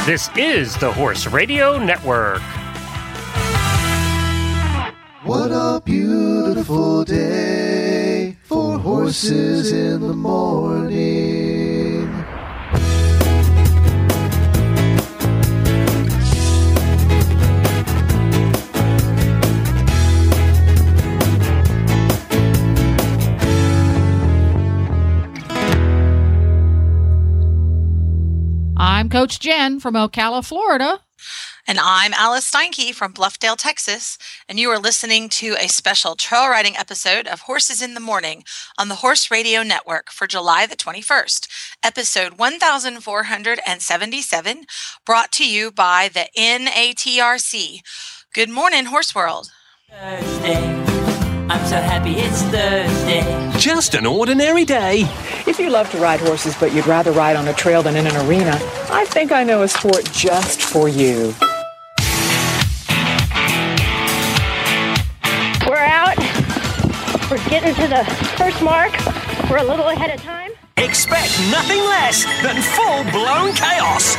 This is the Horse Radio Network. What a beautiful day for horses in the morning. I'm Coach Jen from Ocala, Florida. And I'm Alice Steinke from Bluffdale, Texas, and you are listening to a special trail riding episode of Horses in the Morning on the Horse Radio Network for July the 21st, episode 1477, brought to you by the NATRC. Good morning, Horse World. Thursday. I'm so happy it's Thursday. Just an ordinary day. If you love to ride horses, but you'd rather ride on a trail than in an arena, I think I know a sport just for you. We're out. We're getting to the first mark. We're a little ahead of time. Expect nothing less than full-blown chaos.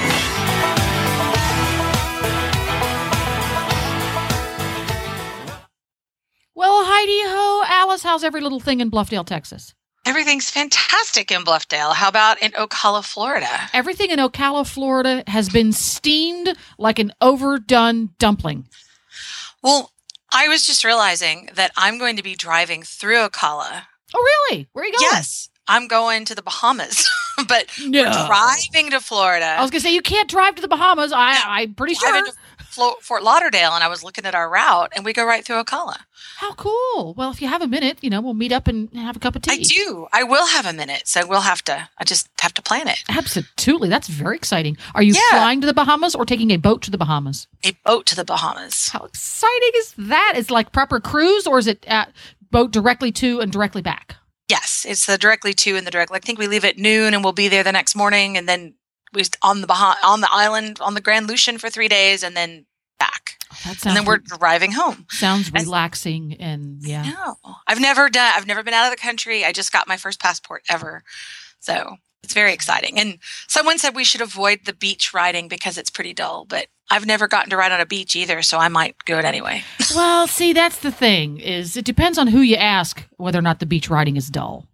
Well, Heidi-ho, Alice, how's every little thing in Bluffdale, Texas? Everything's fantastic in Bluffdale. How about in Ocala, Florida? Everything in Ocala, Florida has been steamed like an overdone dumpling. Well, I was just realizing that I'm going to be driving through Ocala. Oh, really? Where are you going? Yes, I'm going to the Bahamas, but No. we're driving to Florida. I was going to say, you can't drive to the Bahamas. I'm pretty sure. Driving to Fort Lauderdale, and I was looking at our route, and we go right through Ocala. How cool. Well, if you have a minute, we'll meet up and have a cup of tea. I do. I will have a minute, so I just have to plan it. Absolutely. That's very exciting. Are you flying to the Bahamas or taking a boat to the Bahamas? A boat to the Bahamas. How exciting is that? Is it like prepper cruise, or is it boat directly to and directly back? Yes, it's the directly to and the direct. I think we leave at noon, and we'll be there the next morning, and then we on the island on the Grand Lucian for 3 days, and then back. That sounds and then we're driving home. Sounds relaxing, and yeah. No, I've never been out of the country. I just got my first passport ever, so it's very exciting. And someone said we should avoid the beach riding because it's pretty dull, but I've never gotten to ride on a beach either, so I might do it anyway. Well, see, that's the thing, is it depends on who you ask whether or not the beach riding is dull.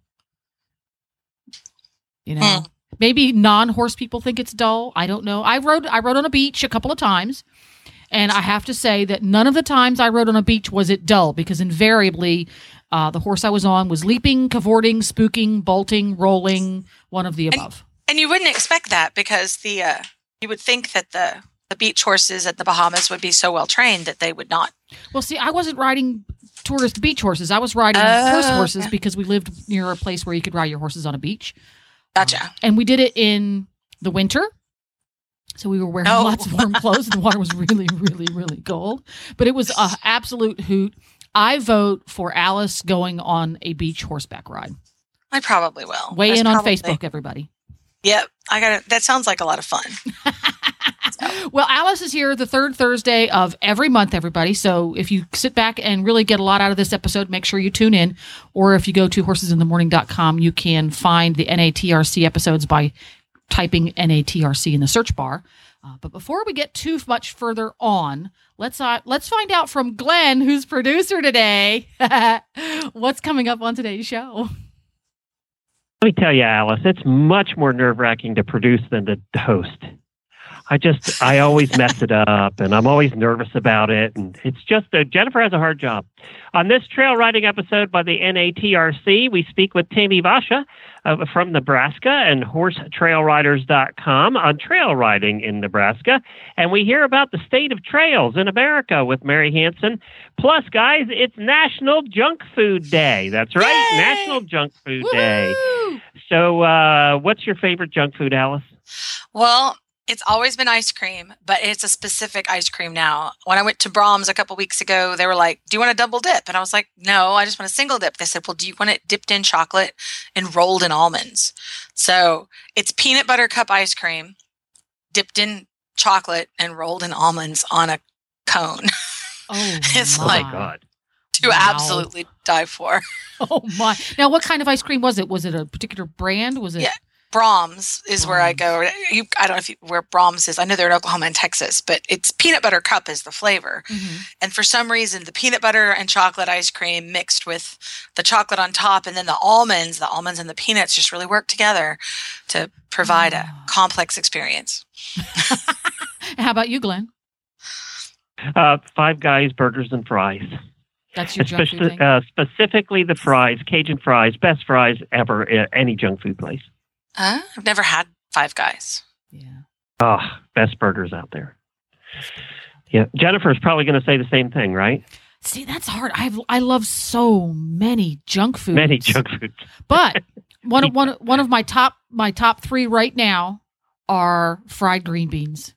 Maybe non-horse people think it's dull. I don't know. I rode on a beach a couple of times, and I have to say that none of the times I rode on a beach was it dull, because invariably the horse I was on was leaping, cavorting, spooking, bolting, rolling, one of the above. And you wouldn't expect that, because you would think that the beach horses at the Bahamas would be so well trained that they would not. Well, see, I wasn't riding tourist beach horses. I was riding horse horses because we lived near a place where you could ride your horses on a beach. Gotcha. And we did it in the winter. So we were wearing lots of warm clothes, and the water was really, really, really cold. But it was an absolute hoot. I vote for Alice going on a beach horseback ride. I probably will. Weigh in on Facebook, everybody. Yep. That sounds like a lot of fun. Well, Alice is here the third Thursday of every month, everybody. So if you sit back and really get a lot out of this episode, make sure you tune in. Or if you go to horsesinthemorning.com, you can find the NATRC episodes by typing NATRC in the search bar. But before we get too much further on, let's find out from Glenn, who's producer today, what's coming up on today's show. Let me tell you, Alice, it's much more nerve-wracking to produce than to host. I always mess it up, and I'm always nervous about it. And it's just, Jennifer has a hard job. On this trail riding episode by the NATRC, we speak with Tammy Vasha from Nebraska and HorseTrailRiders.com on trail riding in Nebraska. And we hear about the state of trails in America with Mary Hansen. Plus, guys, it's National Junk Food Day. That's right, Yay! National Junk Food Woo-hoo! Day. So what's your favorite junk food, Alice? Well, it's always been ice cream, but it's a specific ice cream now. When I went to Brahms a couple weeks ago, they were like, do you want a double dip? And I was like, no, I just want a single dip. They said, well, do you want it dipped in chocolate and rolled in almonds? So it's peanut butter cup ice cream dipped in chocolate and rolled in almonds on a cone. Oh, It's my like- God. To absolutely die for. Oh, my. Now, what kind of ice cream was it? Was it a particular brand? Was it? Yeah. Brahms is where I go. I don't know where Brahms is. I know they're in Oklahoma and Texas, but it's peanut butter cup is the flavor. And for some reason, the peanut butter and chocolate ice cream mixed with the chocolate on top, and then the almonds and the peanuts just really work together to provide a complex experience. How about you, Glenn? Five Guys burgers and fries. That's your junk food thing? Specifically the fries, Cajun fries, best fries ever at any junk food place. I've never had Five Guys. Yeah. Oh, best burgers out there. Yeah, Jennifer's probably going to say the same thing, right? See, that's hard. I love so many junk foods. Many junk foods. But one of my top 3 right now are fried green beans.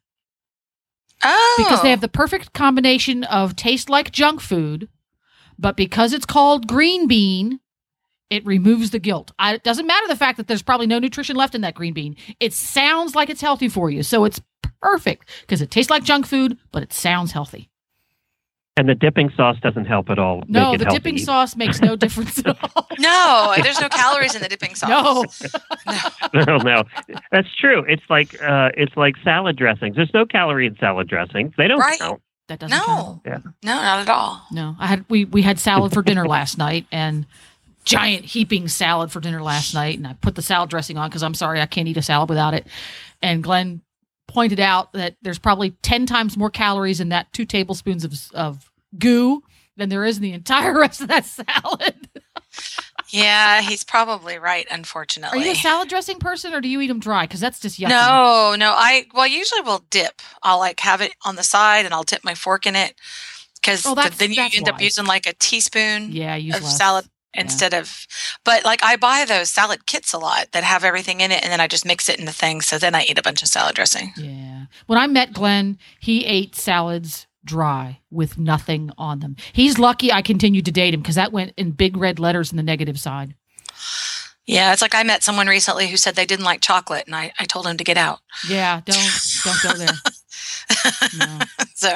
Oh. Because they have the perfect combination of taste like junk food, but because it's called green bean, it removes the guilt. It doesn't matter the fact that there's probably no nutrition left in that green bean. It sounds like it's healthy for you. So it's perfect because it tastes like junk food, but it sounds healthy. And the dipping sauce doesn't help at all. No, the dipping sauce makes no difference at all. No, there's no calories in the dipping sauce. No. That's true. It's like salad dressings. There's no calorie in salad dressings. They don't count. That doesn't count. Yeah. No, not at all. No, we had salad for dinner last night, and giant heaping salad for dinner last night, and I put the salad dressing on because I'm sorry I can't eat a salad without it. And Glenn pointed out that there's probably 10 times more calories in that 2 tablespoons of goo than there is in the entire rest of that salad. Yeah, he's probably right, unfortunately. Are you a salad dressing person, or do you eat them dry? Because that's just yucky. No. I usually will dip. I'll have it on the side, and I'll dip my fork in it. Because then you end up using like a teaspoon of salad instead of. But I buy those salad kits a lot that have everything in it, and then I just mix it in the thing. So then I eat a bunch of salad dressing. Yeah. When I met Glenn, he ate salads dry with nothing on them. He's lucky I continued to date him because that went in big red letters in the negative side. Yeah, it's like I met someone recently who said they didn't like chocolate, and I told him to get out. Yeah, don't go there. No. So,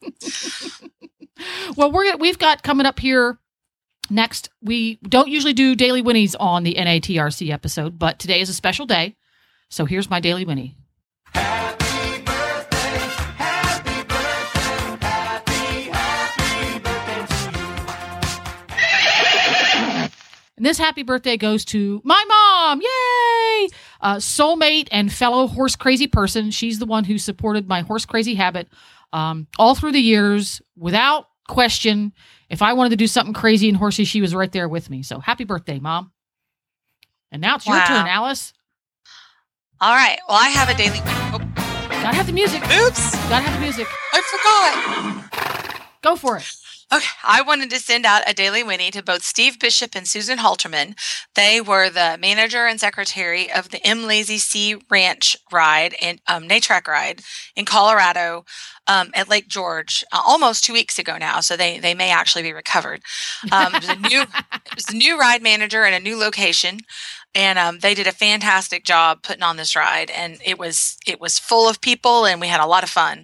well, we've got coming up here next. We don't usually do Daily Winnies on the NATRC episode, but today is a special day, so here's my Daily Winnie. And this happy birthday goes to my mom. Yay! Soulmate and fellow horse crazy person. She's the one who supported my horse crazy habit all through the years without question. If I wanted to do something crazy and horsey, she was right there with me. So happy birthday, Mom. And now it's your turn, Alice. All right. Well, I have a daily... Oh. Gotta have the music. Oops. Gotta have the music. I forgot. Go for it. Okay, I wanted to send out a Daily Winnie to both Steve Bishop and Susan Halterman. They were the manager and secretary of the M. Lazy C Ranch ride and NATRC ride in Colorado at Lake George almost 2 weeks ago now. So they may actually be recovered. It was a new ride manager and a new location. And they did a fantastic job putting on this ride, and it was full of people, and we had a lot of fun.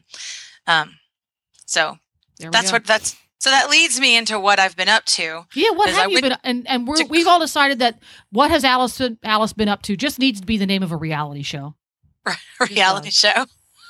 So that leads me into what I've been up to. Yeah, what have you been? And we've all decided that what has Alice been up to just needs to be the name of a reality show. Reality show.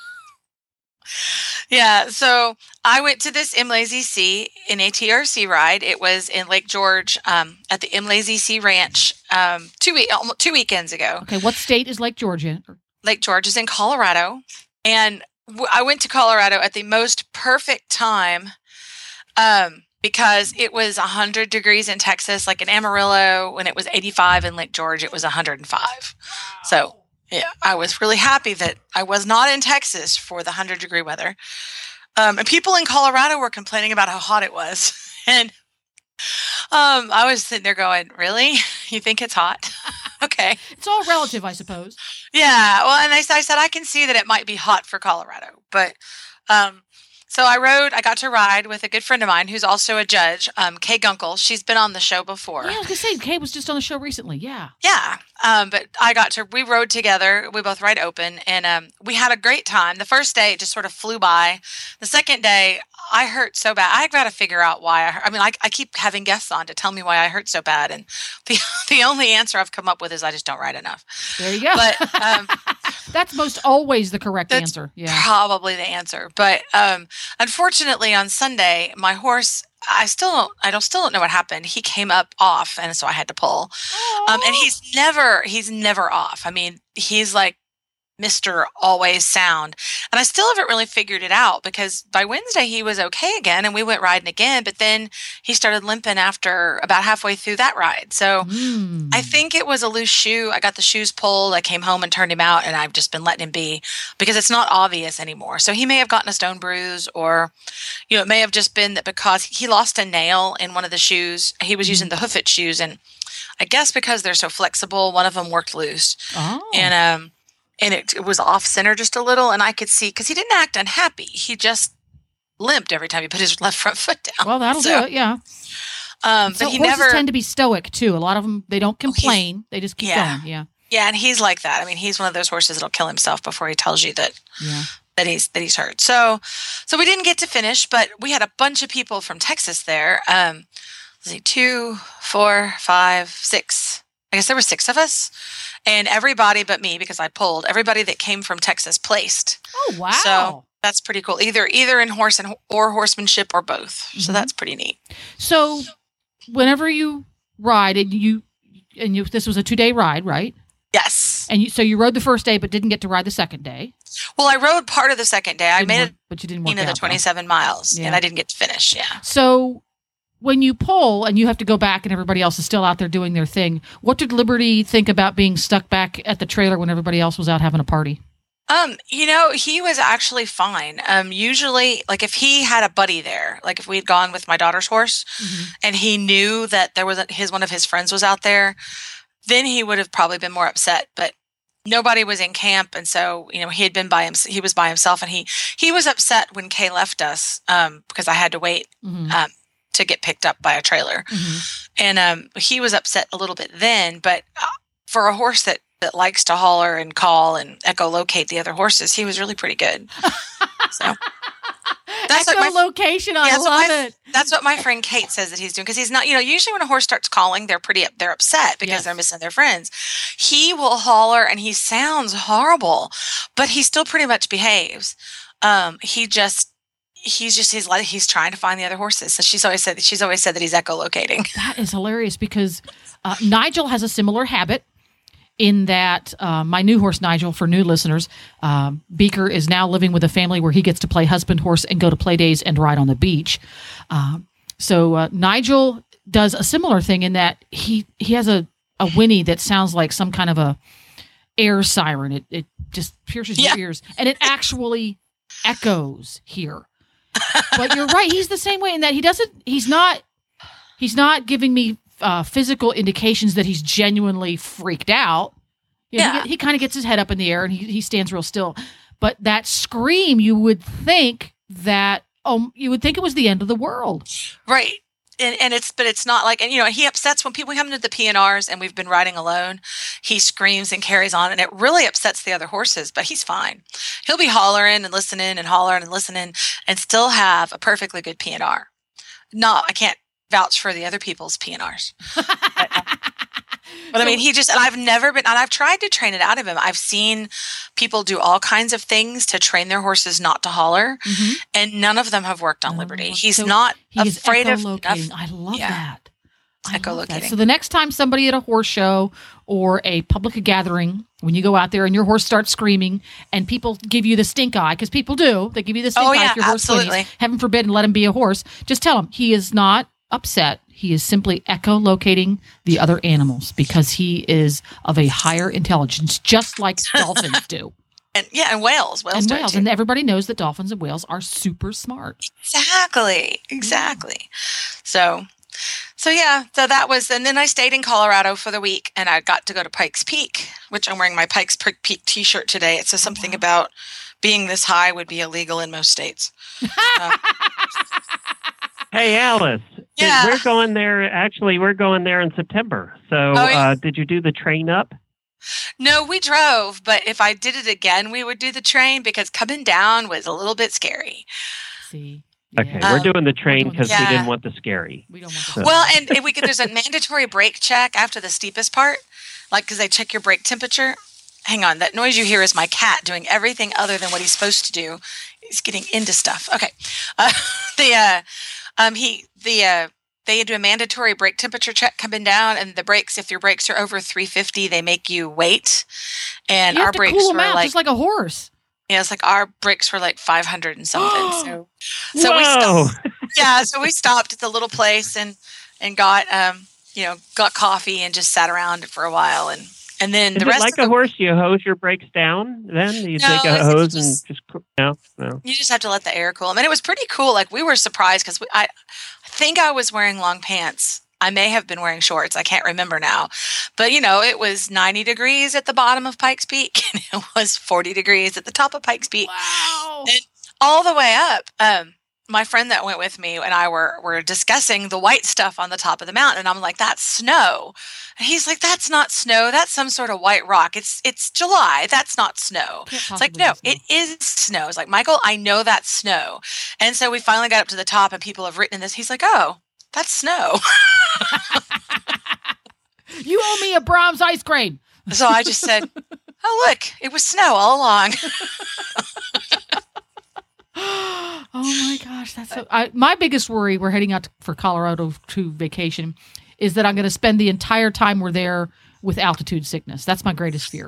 Yeah, so I went to this M. Lazy C NATRC ride. It was in Lake George at the M. Lazy C Ranch 2 weekends ago. Okay, what state is Lake George in? Lake George is in Colorado. And I went to Colorado at the most perfect time because it was 100 degrees in Texas, like in Amarillo. When it was 85 in Lake George, it was 105. So yeah, I was really happy that I was not in Texas for the 100-degree weather. And people in Colorado were complaining about how hot it was. And I was sitting there going, really? You think it's hot? Okay. It's all relative, I suppose. Yeah. Well, and I said, I can see that it might be hot for Colorado. But so I got to ride with a good friend of mine who's also a judge, Kay Gunkel. She's been on the show before. Yeah, I was going to say, Kay was just on the show recently. Yeah. Yeah. But we rode together. We both ride open, and we had a great time. The first day, it just sort of flew by. The second day, I hurt so bad. I got to figure out why. I keep having guests on to tell me why I hurt so bad, and the only answer I've come up with is I just don't ride enough. There you go. But that's most always the correct answer. Yeah, probably the answer. But unfortunately, on Sunday, my horse. I still don't know what happened. He came up off, and so I had to pull. And he's never off. I mean, he's like Mr. Always Sound. And I still haven't really figured it out because by Wednesday he was okay again and we went riding again, but then he started limping after about halfway through that ride. So I think it was a loose shoe. I got the shoes pulled. I came home and turned him out and I've just been letting him be because it's not obvious anymore. So he may have gotten a stone bruise or, it may have just been that because he lost a nail in one of the shoes. He was using the Hoofit shoes and I guess because they're so flexible, one of them worked loose. And it was off center just a little, and I could see because he didn't act unhappy. He just limped every time he put his left front foot down. Well, that'll do it, yeah. But so he horses never tend to be stoic too. A lot of them they don't complain; they just keep going. Yeah, yeah, and he's like that. I mean, he's one of those horses that'll kill himself before he tells you that he's hurt. So we didn't get to finish, but we had a bunch of people from Texas there. Let's see, 2, 4, 5, 6. I guess there were 6 of us. And everybody but me, because I pulled, everybody that came from Texas placed. Oh, wow. So that's pretty cool. Either in horse or horsemanship or both. So that's pretty neat. So whenever you ride, and this was a 2-day ride, right? Yes. And so you rode the first day, but didn't get to ride the second day. Well, I rode part of the second day. I made it, but you didn't work out, the 27 miles, and I didn't get to finish. Yeah. So when you pull and you have to go back and everybody else is still out there doing their thing, what did Liberty think about being stuck back at the trailer when everybody else was out having a party? He was actually fine. Usually, like if he had a buddy there, like if we'd gone with my daughter's horse and he knew that there was one of his friends was out there, then he would have probably been more upset. But nobody was in camp, and so he had been he was by himself, and he was upset when Kay left us because I had to wait to get picked up by a trailer, and he was upset a little bit then. But for a horse that likes to holler and call and echolocate the other horses, he was really pretty good. So that's echolocation. I love it. That's what my friend Kate says that he's doing because he's not. Usually when a horse starts calling, they're upset because they're missing their friends. He will holler and he sounds horrible, but he still pretty much behaves. He's trying to find the other horses. So she's always said that he's echolocating. That is hilarious because Nigel has a similar habit. In that, my new horse, Nigel, for new listeners, Beaker is now living with a family where he gets to play husband horse and go to play days and ride on the beach. So Nigel does a similar thing in that he has a whinny that sounds like some kind of a air siren. It just pierces your ears, and it actually echoes here. But you're right; he's the same way in that he's not giving me physical indications that he's genuinely freaked out. He kind of gets his head up in the air and he stands real still. But that scream, you would think it was the end of the world, right? And it's not like, and he upsets when people come into the PNRs and we've been riding alone. He screams and carries on, and it really upsets the other horses. But he's fine. He'll be hollering and listening and hollering and listening, and still have a perfectly good PNR. No, I can't vouch for the other people's PNRs. But I mean, I've tried to train it out of him. I've seen people do all kinds of things to train their horses not to holler, and none of them have worked on Liberty. He's not afraid of echolocating. I love that. Echolocating. So the next time somebody at a horse show or a public gathering, when you go out there and your horse starts screaming and people give you the stink eye, because people do, they give you the stink eye if your horse whinnies. Heaven forbid and let him be a horse. Just tell him he is not upset. He is simply echolocating the other animals because he is of a higher intelligence, just like dolphins do. And whales. Whales do it too. And everybody knows that dolphins and whales are super smart. Exactly. So that was, and then I stayed in Colorado for the week, and I got to go to Pikes Peak, which I'm wearing my Pikes Peak t-shirt today. It says something about being this high would be illegal in most states. Hey, Alice. Yeah. We're going there. Actually, we're going there in September. So did you do the train up? No, we drove. But if I did it again, we would do the train because coming down was a little bit scary. See, Okay, we're doing the train because Yeah. we didn't want the scary. We don't want So- Well, and if there's a mandatory brake check after the steepest part, like because they check your brake temperature. Hang on, that noise you hear is my cat doing everything other than what he's supposed to do. He's getting into stuff. Okay, they do a mandatory brake temperature check coming down, and the brakes, if your brakes are over 350, they make you wait. And You our have to brakes cool were them out, like, just like a horse. yeah, it's like our brakes were like 500 and something. So we Whoa! stopped. Yeah, so we stopped at the little place and got got coffee and just sat around for a while, and then Is the it rest like of the a horse? You hose your brakes down, then you No, take a it's hose just- and just no. you just have to let the air cool. I mean, it was pretty cool. Like we were surprised because I think I was wearing long pants. I may have been wearing shorts. I can't remember now. But, it was 90 degrees at the bottom of Pikes Peak, and it was 40 degrees at the top of Pikes Peak. Wow. And all the way up, my friend that went with me and I were discussing the white stuff on the top of the mountain. And I'm like, that's snow. And he's like, that's not snow. That's some sort of white rock. It's July. That's not snow. Can't It's like, possibly no, be snow. it is snow. It's like, Michael, I know that's snow. And so we finally got up to the top and people have written this. He's like, oh, that's snow. You owe me a Brahms ice cream. So I just said, oh, look, it was snow all along. Oh my gosh, that's so. My biggest worry, we're heading out for Colorado to vacation, is that I'm going to spend the entire time we're there with altitude sickness. That's my greatest fear.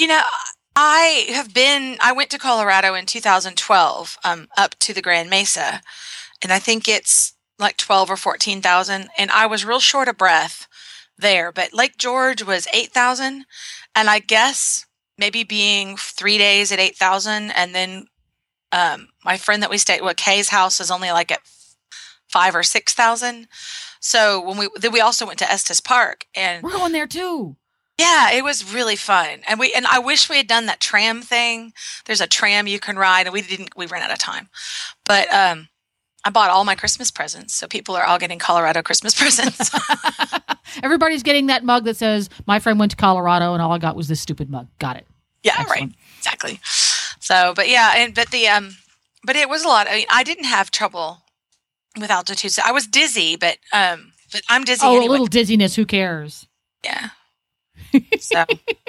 I went to Colorado in 2012, up to the Grand Mesa, and I think it's like 12 or 14,000. And I was real short of breath there, but Lake George was 8,000. And I guess maybe being 3 days at 8,000. And then, my friend that we stayed with, Kay's house, is only like at 5,000 or 6,000. So we also went to Estes Park, and We're going there too. yeah, it was really fun. And I wish we had done that tram thing. There's a tram you can ride, and we ran out of time. But I bought all my Christmas presents, so people are all getting Colorado Christmas presents. Everybody's getting that mug that says, my friend went to Colorado and all I got was this stupid mug. Got it. Yeah, Excellent. right. Exactly. So, but yeah, but it was a lot. I mean, I didn't have trouble with altitude. So I was dizzy, but I'm dizzy Oh, anyway. a little dizziness. Who cares? Yeah. So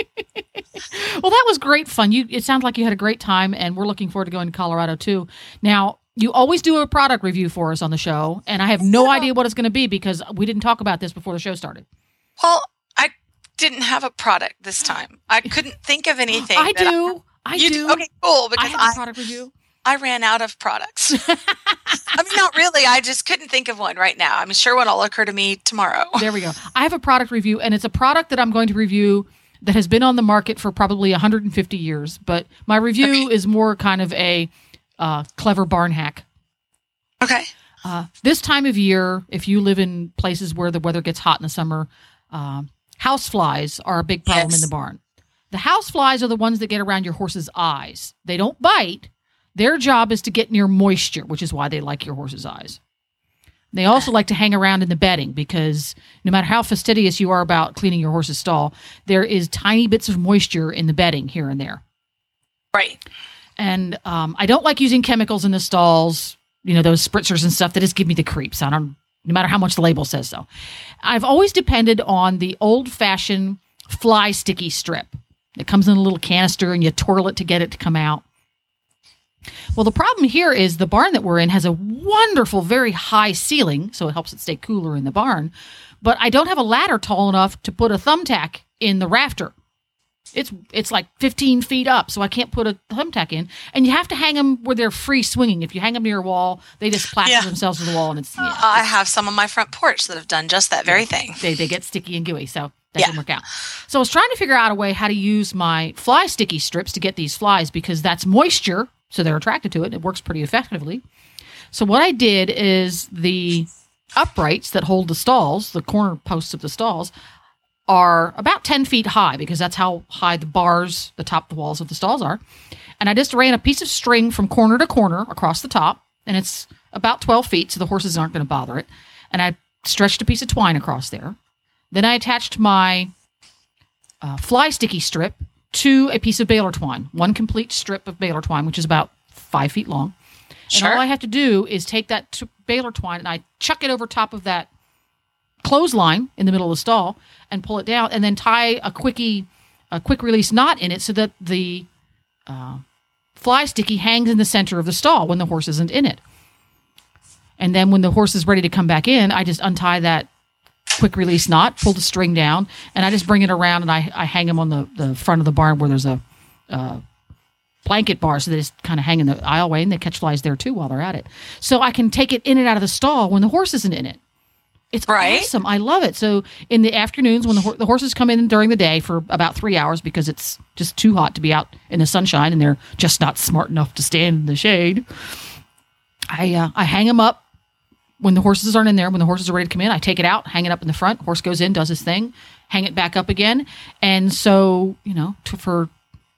Well, that was great fun. It sounds like you had a great time, and we're looking forward to going to Colorado too. Now, you always do a product review for us on the show, and I have no idea what it's going to be because we didn't talk about this before the show started. well, I didn't have a product this time. I couldn't think of anything. I that do. I You do. Okay, cool. I Because have a product review. I ran out of products. I mean, not really. I just couldn't think of one right now. I'm sure one will occur to me tomorrow. There we go. I have a product review, and it's a product that I'm going to review that has been on the market for probably 150 years. But my review is more kind of a clever barn hack. Okay. This time of year, if you live in places where the weather gets hot in the summer, house flies are a big problem Yes. in the barn. The house flies are the ones that get around your horse's eyes. They don't bite. Their job is to get near moisture, which is why they like your horse's eyes. They also like to hang around in the bedding because no matter how fastidious you are about cleaning your horse's stall, there is tiny bits of moisture in the bedding here and there. Right. And I don't like using chemicals in the stalls, those spritzers and stuff that just give me the creeps. No matter how much the label says so. I've always depended on the old-fashioned fly sticky strip. It comes in a little canister and you twirl it to get it to come out. Well, the problem here is the barn that we're in has a wonderful, very high ceiling, so it helps it stay cooler in the barn. But I don't have a ladder tall enough to put a thumbtack in the rafter. It's like 15 feet up, so I can't put a thumbtack in. And you have to hang them where they're free swinging. If you hang them near a wall, they just plaster themselves to the wall, and it's I have some on my front porch that have done just that very thing. they get sticky and gooey, so that didn't work out. So I was trying to figure out a way how to use my fly sticky strips to get these flies because that's moisture, so they're attracted to it, and it works pretty effectively. So what I did is the uprights that hold the stalls, the corner posts of the stalls, are about 10 feet high because that's how high the bars, the top of the walls of the stalls are. And I just ran a piece of string from corner to corner across the top, and it's about 12 feet, so the horses aren't going to bother it. And I stretched a piece of twine across there. Then I attached my fly sticky strip to a piece of baler twine, one complete strip of baler twine, which is about 5 feet long. Sure. And all I have to do is take that baler twine and I chuck it over top of that clothesline in the middle of the stall and pull it down, and then tie a quick release knot in it so that the fly sticky hangs in the center of the stall when the horse isn't in it. And then when the horse is ready to come back in, I just untie that quick release knot, pull the string down, and I just bring it around and I hang them on the front of the barn where there's a blanket bar, so they just kind of hang in the aisleway, and they catch flies there too while they're at it. So I can take it in and out of the stall when the horse isn't in it. It's awesome. I love it. So in the afternoons when the horses come in during the day for about 3 hours because it's just too hot to be out in the sunshine and they're just not smart enough to stand in the shade, I hang them up when the horses aren't in there. When the horses are ready to come in, I take it out, hang it up in the front. Horse goes in, does his thing, hang it back up again. And so, for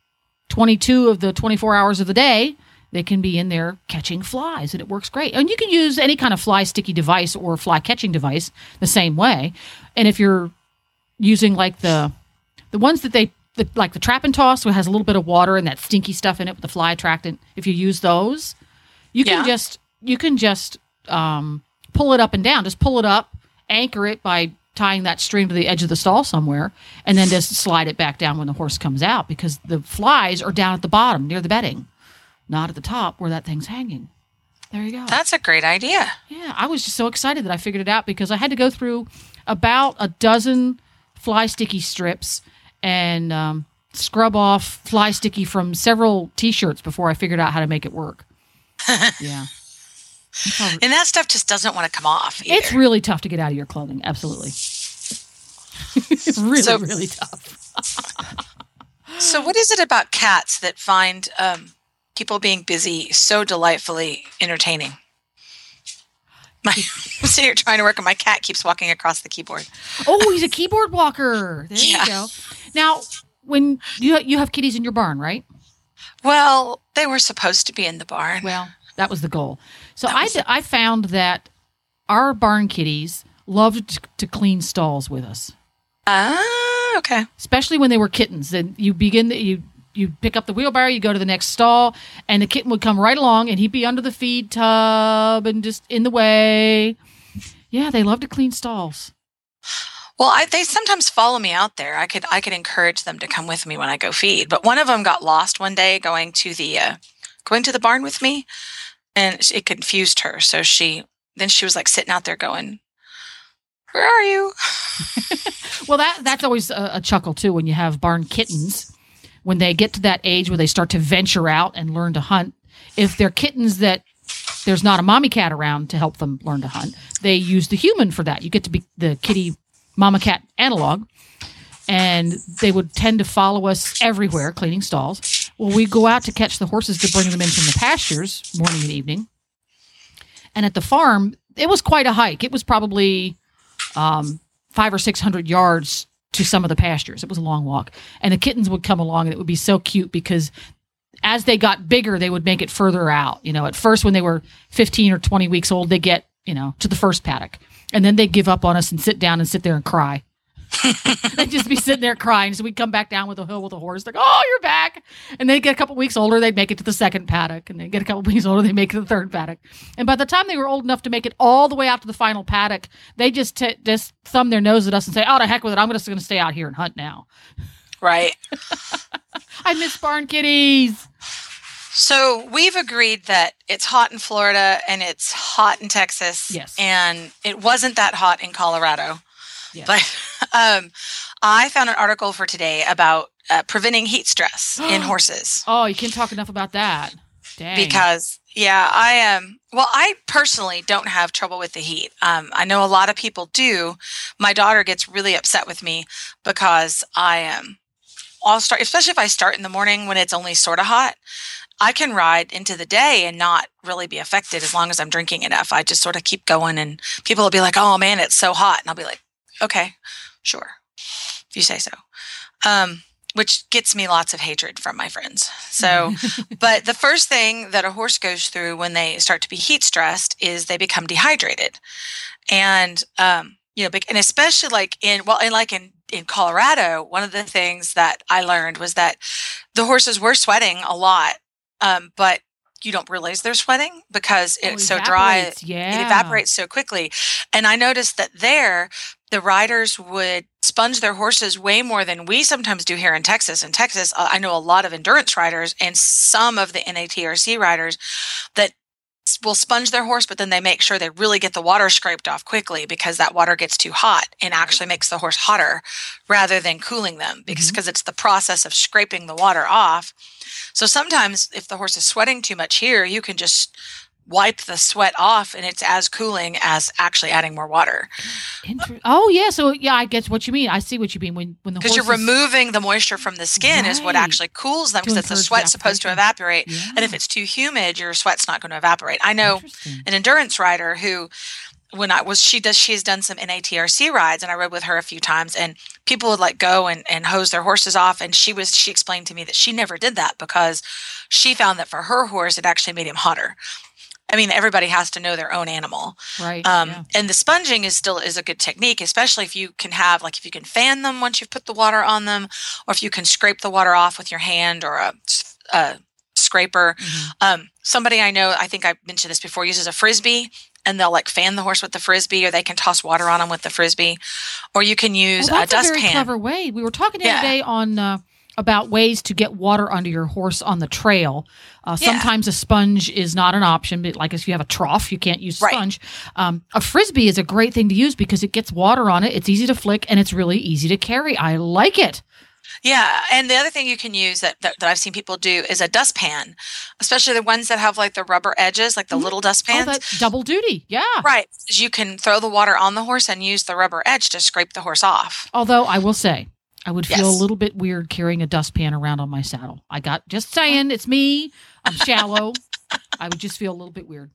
22 of the 24 hours of the day, they can be in there catching flies, and it works great. And you can use any kind of fly sticky device or fly catching device the same way. And if you're using like the ones that like the trap and toss, which has a little bit of water and that stinky stuff in it with the fly attractant, if you use those, you can just pull it up and down. Just pull it up, anchor it by tying that string to the edge of the stall somewhere, and then just slide it back down when the horse comes out, because the flies are down at the bottom near the bedding, not at the top where that thing's hanging. There you go. That's a great idea. Yeah, I was just so excited that I figured it out, because I had to go through about a dozen fly sticky strips and scrub off fly sticky from several T-shirts before I figured out how to make it work. Yeah. And that stuff just doesn't want to come off either. It's really tough to get out of your clothing. Absolutely. It's really tough. So what is it about cats that find people being busy so delightfully entertaining? I'm sitting here trying to work, and my cat keeps walking across the keyboard. Oh, he's a keyboard walker. There you go. Now, when you have kitties in your barn, right? Well, they were supposed to be in the barn. Well, that was the goal. So I found that our barn kitties loved to clean stalls with us. Ah, okay. Especially when they were kittens. And you pick up the wheelbarrow, you go to the next stall, and the kitten would come right along, and he'd be under the feed tub and just in the way. Yeah, they love to clean stalls. Well, they sometimes follow me out there. I could encourage them to come with me when I go feed. But one of them got lost one day going to the barn with me, and it confused her. So she was like sitting out there going, "Where are you?" Well, that's always a chuckle too when you have barn kittens. When they get to that age where they start to venture out and learn to hunt, if they're kittens that there's not a mommy cat around to help them learn to hunt, they use the human for that. You get to be the kitty mama cat analog, and they would tend to follow us everywhere, cleaning stalls. Well, we go out to catch the horses to bring them in from the pastures morning and evening. And at the farm, it was quite a hike. It was probably 500 or 600 yards to some of the pastures. It was a long walk. And the kittens would come along, and it would be so cute because as they got bigger, they would make it further out. At first when they were 15 or 20 weeks old, they get, to the first paddock. And then they'd give up on us and sit down and sit there and cry. They'd just be sitting there crying. So we'd come back down with a hill with a horse. Like, oh, you're back. And they'd get a couple weeks older, they'd make it to the second paddock. And they'd get a couple weeks older, they'd make it to the third paddock. And by the time they were old enough to make it all the way out to the final paddock, they just thumb their nose at us and say, oh, to heck with it. I'm just going to stay out here and hunt now. Right. I miss barn kitties. So we've agreed that it's hot in Florida and it's hot in Texas. Yes. And it wasn't that hot in Colorado. Yes. But I found an article for today about preventing heat stress in horses. Oh, you can't talk enough about that. Dang. Because, I personally don't have trouble with the heat. I know a lot of people do. My daughter gets really upset with me because I'll start, especially if I start in the morning when it's only sort of hot. I can ride into the day and not really be affected as long as I'm drinking enough. I just sort of keep going, and people will be like, oh man, it's so hot. And I'll be like, okay, sure, if you say so. Which gets me lots of hatred from my friends. So, but the first thing that a horse goes through when they start to be heat stressed is they become dehydrated. And, and especially in Colorado, one of the things that I learned was that the horses were sweating a lot. But you don't realize they're sweating because it's so evaporates, dry. yeah. It evaporates so quickly. And I noticed that the riders would sponge their horses way more than we sometimes do here in Texas. In Texas, I know a lot of endurance riders and some of the NATRC riders that will sponge their horse, but then they make sure they really get the water scraped off quickly because that water gets too hot and actually makes the horse hotter rather than cooling them because it's the process of scraping the water off. So sometimes if the horse is sweating too much here, you can just wipe the sweat off and it's as cooling as actually adding more water. Oh, yeah. So, yeah, I get what you mean. I see what you mean when the horse because you're removing the moisture from the skin is what actually cools them because the sweat's supposed to evaporate. Yeah. And if it's too humid, your sweat's not going to evaporate. I know an endurance rider who she has done some NATRC rides and I rode with her a few times and people would like go and hose their horses off. And she explained to me that she never did that because she found that for her horse, it actually made him hotter. I mean, everybody has to know their own animal. Right. And the sponging is a good technique, especially if you can if you can fan them once you've put the water on them, or if you can scrape the water off with your hand or a scraper. Somebody I know, I think I mentioned this before, uses a Frisbee and they'll like fan the horse with the Frisbee or they can toss water on them with the Frisbee. Or you can use a dustpan. That's a very clever way. We were talking the other day on about ways to get water under your horse on the trail. Sometimes a sponge is not an option, but like if you have a trough, you can't use sponge. A Frisbee is a great thing to use because it gets water on it. It's easy to flick and it's really easy to carry. I like it. Yeah, and the other thing you can use that I've seen people do is a dustpan, especially the ones that have like the rubber edges, like the little dustpans. Oh, that's double duty, yeah. Right, you can throw the water on the horse and use the rubber edge to scrape the horse off. Although I will say, I would feel a little bit weird carrying a dustpan around on my saddle. Just saying, it's me. I'm shallow. I would just feel a little bit weird.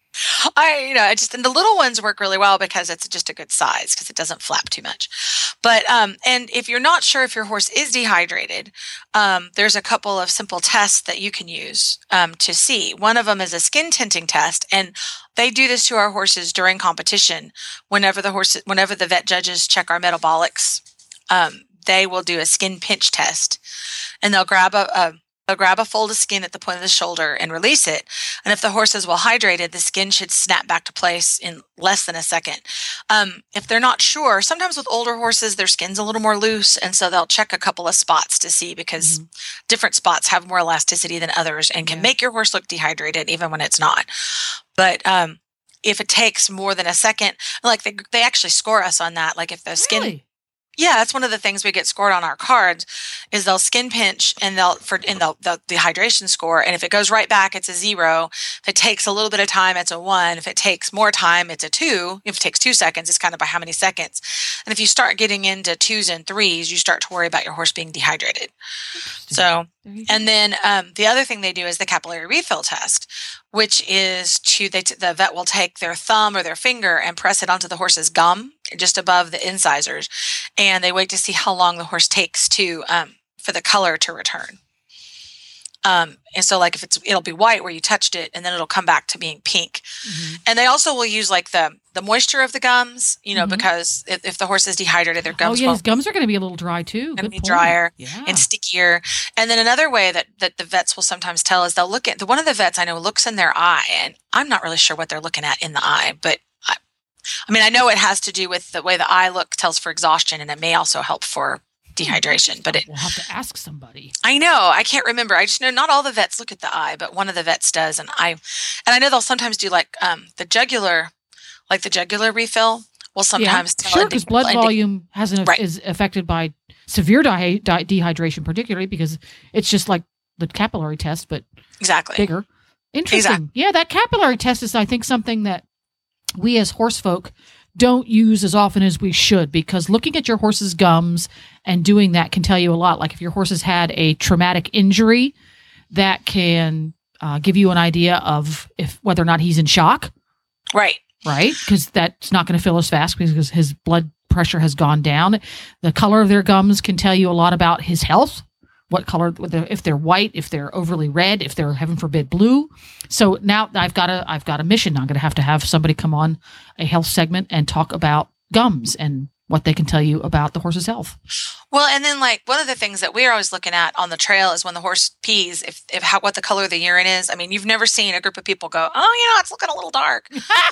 And the little ones work really well because it's just a good size because it doesn't flap too much. But, and if you're not sure if your horse is dehydrated, there's a couple of simple tests that you can use, to see. One of them is a skin tinting test, and they do this to our horses during competition. Whenever the vet judges check our metabolics, they will do a skin pinch test and they'll grab a fold of skin at the point of the shoulder and release it. And if the horse is well hydrated, the skin should snap back to place in less than a second. If they're not sure, sometimes with older horses, their skin's a little more loose. And so they'll check a couple of spots to see because different spots have more elasticity than others and can make your horse look dehydrated even when it's not. But, if it takes more than a second, like they actually score us on that. Like if the skin, really? Yeah, that's one of the things we get scored on our cards is they'll skin pinch and the hydration score. And if it goes right back, it's a 0. If it takes a little bit of time, it's a 1. If it takes more time, it's a 2. If it takes 2 seconds, it's kind of by how many seconds. And if you start getting into 2s and 3s, you start to worry about your horse being dehydrated. So, and then the other thing they do is the capillary refill test, which is the vet will take their thumb or their finger and press it onto the horse's gum just above the incisors, and they wait to see how long the horse takes for the color to return. And so like it'll be white where you touched it, and then it'll come back to being pink. And they also will use like the moisture of the gums, because if the horse is dehydrated, their gums his gums are going to be a little dry too. Going to be drier and stickier. And then another way that the vets will sometimes tell is they'll look at one of the vets I know looks in their eye, and I'm not really sure what they're looking at in the eye, but I know it has to do with the way the eye tells for exhaustion, and it may also help for dehydration, but we'll have to ask somebody. I know. I can't remember. I just know not all the vets look at the eye, but one of the vets does. And I know they'll sometimes do like the jugular refill will sometimes tell. Sure, because blood volume is affected by severe dehydration, particularly because it's just like the capillary test, but bigger. Interesting. Exactly. Yeah, that capillary test is, I think, something that we as horse folk don't use as often as we should, because looking at your horse's gums and doing that can tell you a lot. Like if your horse has had a traumatic injury, that can give you an idea of whether or not he's in shock. Right. Because that's not going to fill as fast because his blood pressure has gone down. The color of their gums can tell you a lot about his health. What color, if they're white, if they're overly red, if they're, heaven forbid, blue. So now I've got a mission. I'm going to have somebody come on a health segment and talk about gums and what they can tell you about the horse's health. Well, and then like one of the things that we're always looking at on the trail is when the horse pees, what the color of the urine is. I mean, you've never seen a group of people go, oh, it's looking a little dark.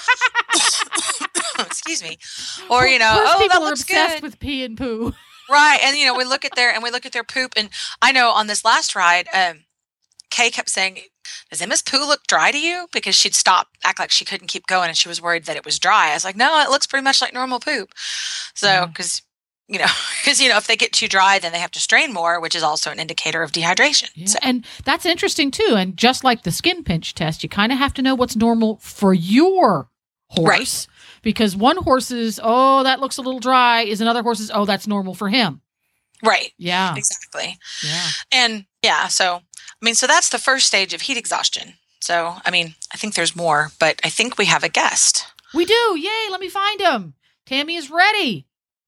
Excuse me. Or, Horse that people looks are obsessed good. with pee and poo. Right. And, we look at their poop. And I know on this last ride, Kay kept saying, does Emma's poo look dry to you? Because she'd act like she couldn't keep going and she was worried that it was dry. I was like, no, it looks pretty much like normal poop. So, because if they get too dry, then they have to strain more, which is also an indicator of dehydration. Yeah. So. And that's interesting too. And just like the skin pinch test, you kind of have to know what's normal for your horse. Right. Because one horse's, that looks a little dry, is another horse's, that's normal for him. Right. Yeah. Exactly. Yeah. And so that's the first stage of heat exhaustion. So, I think there's more, but I think we have a guest. We do. Yay. Let me find him. Tammy is ready.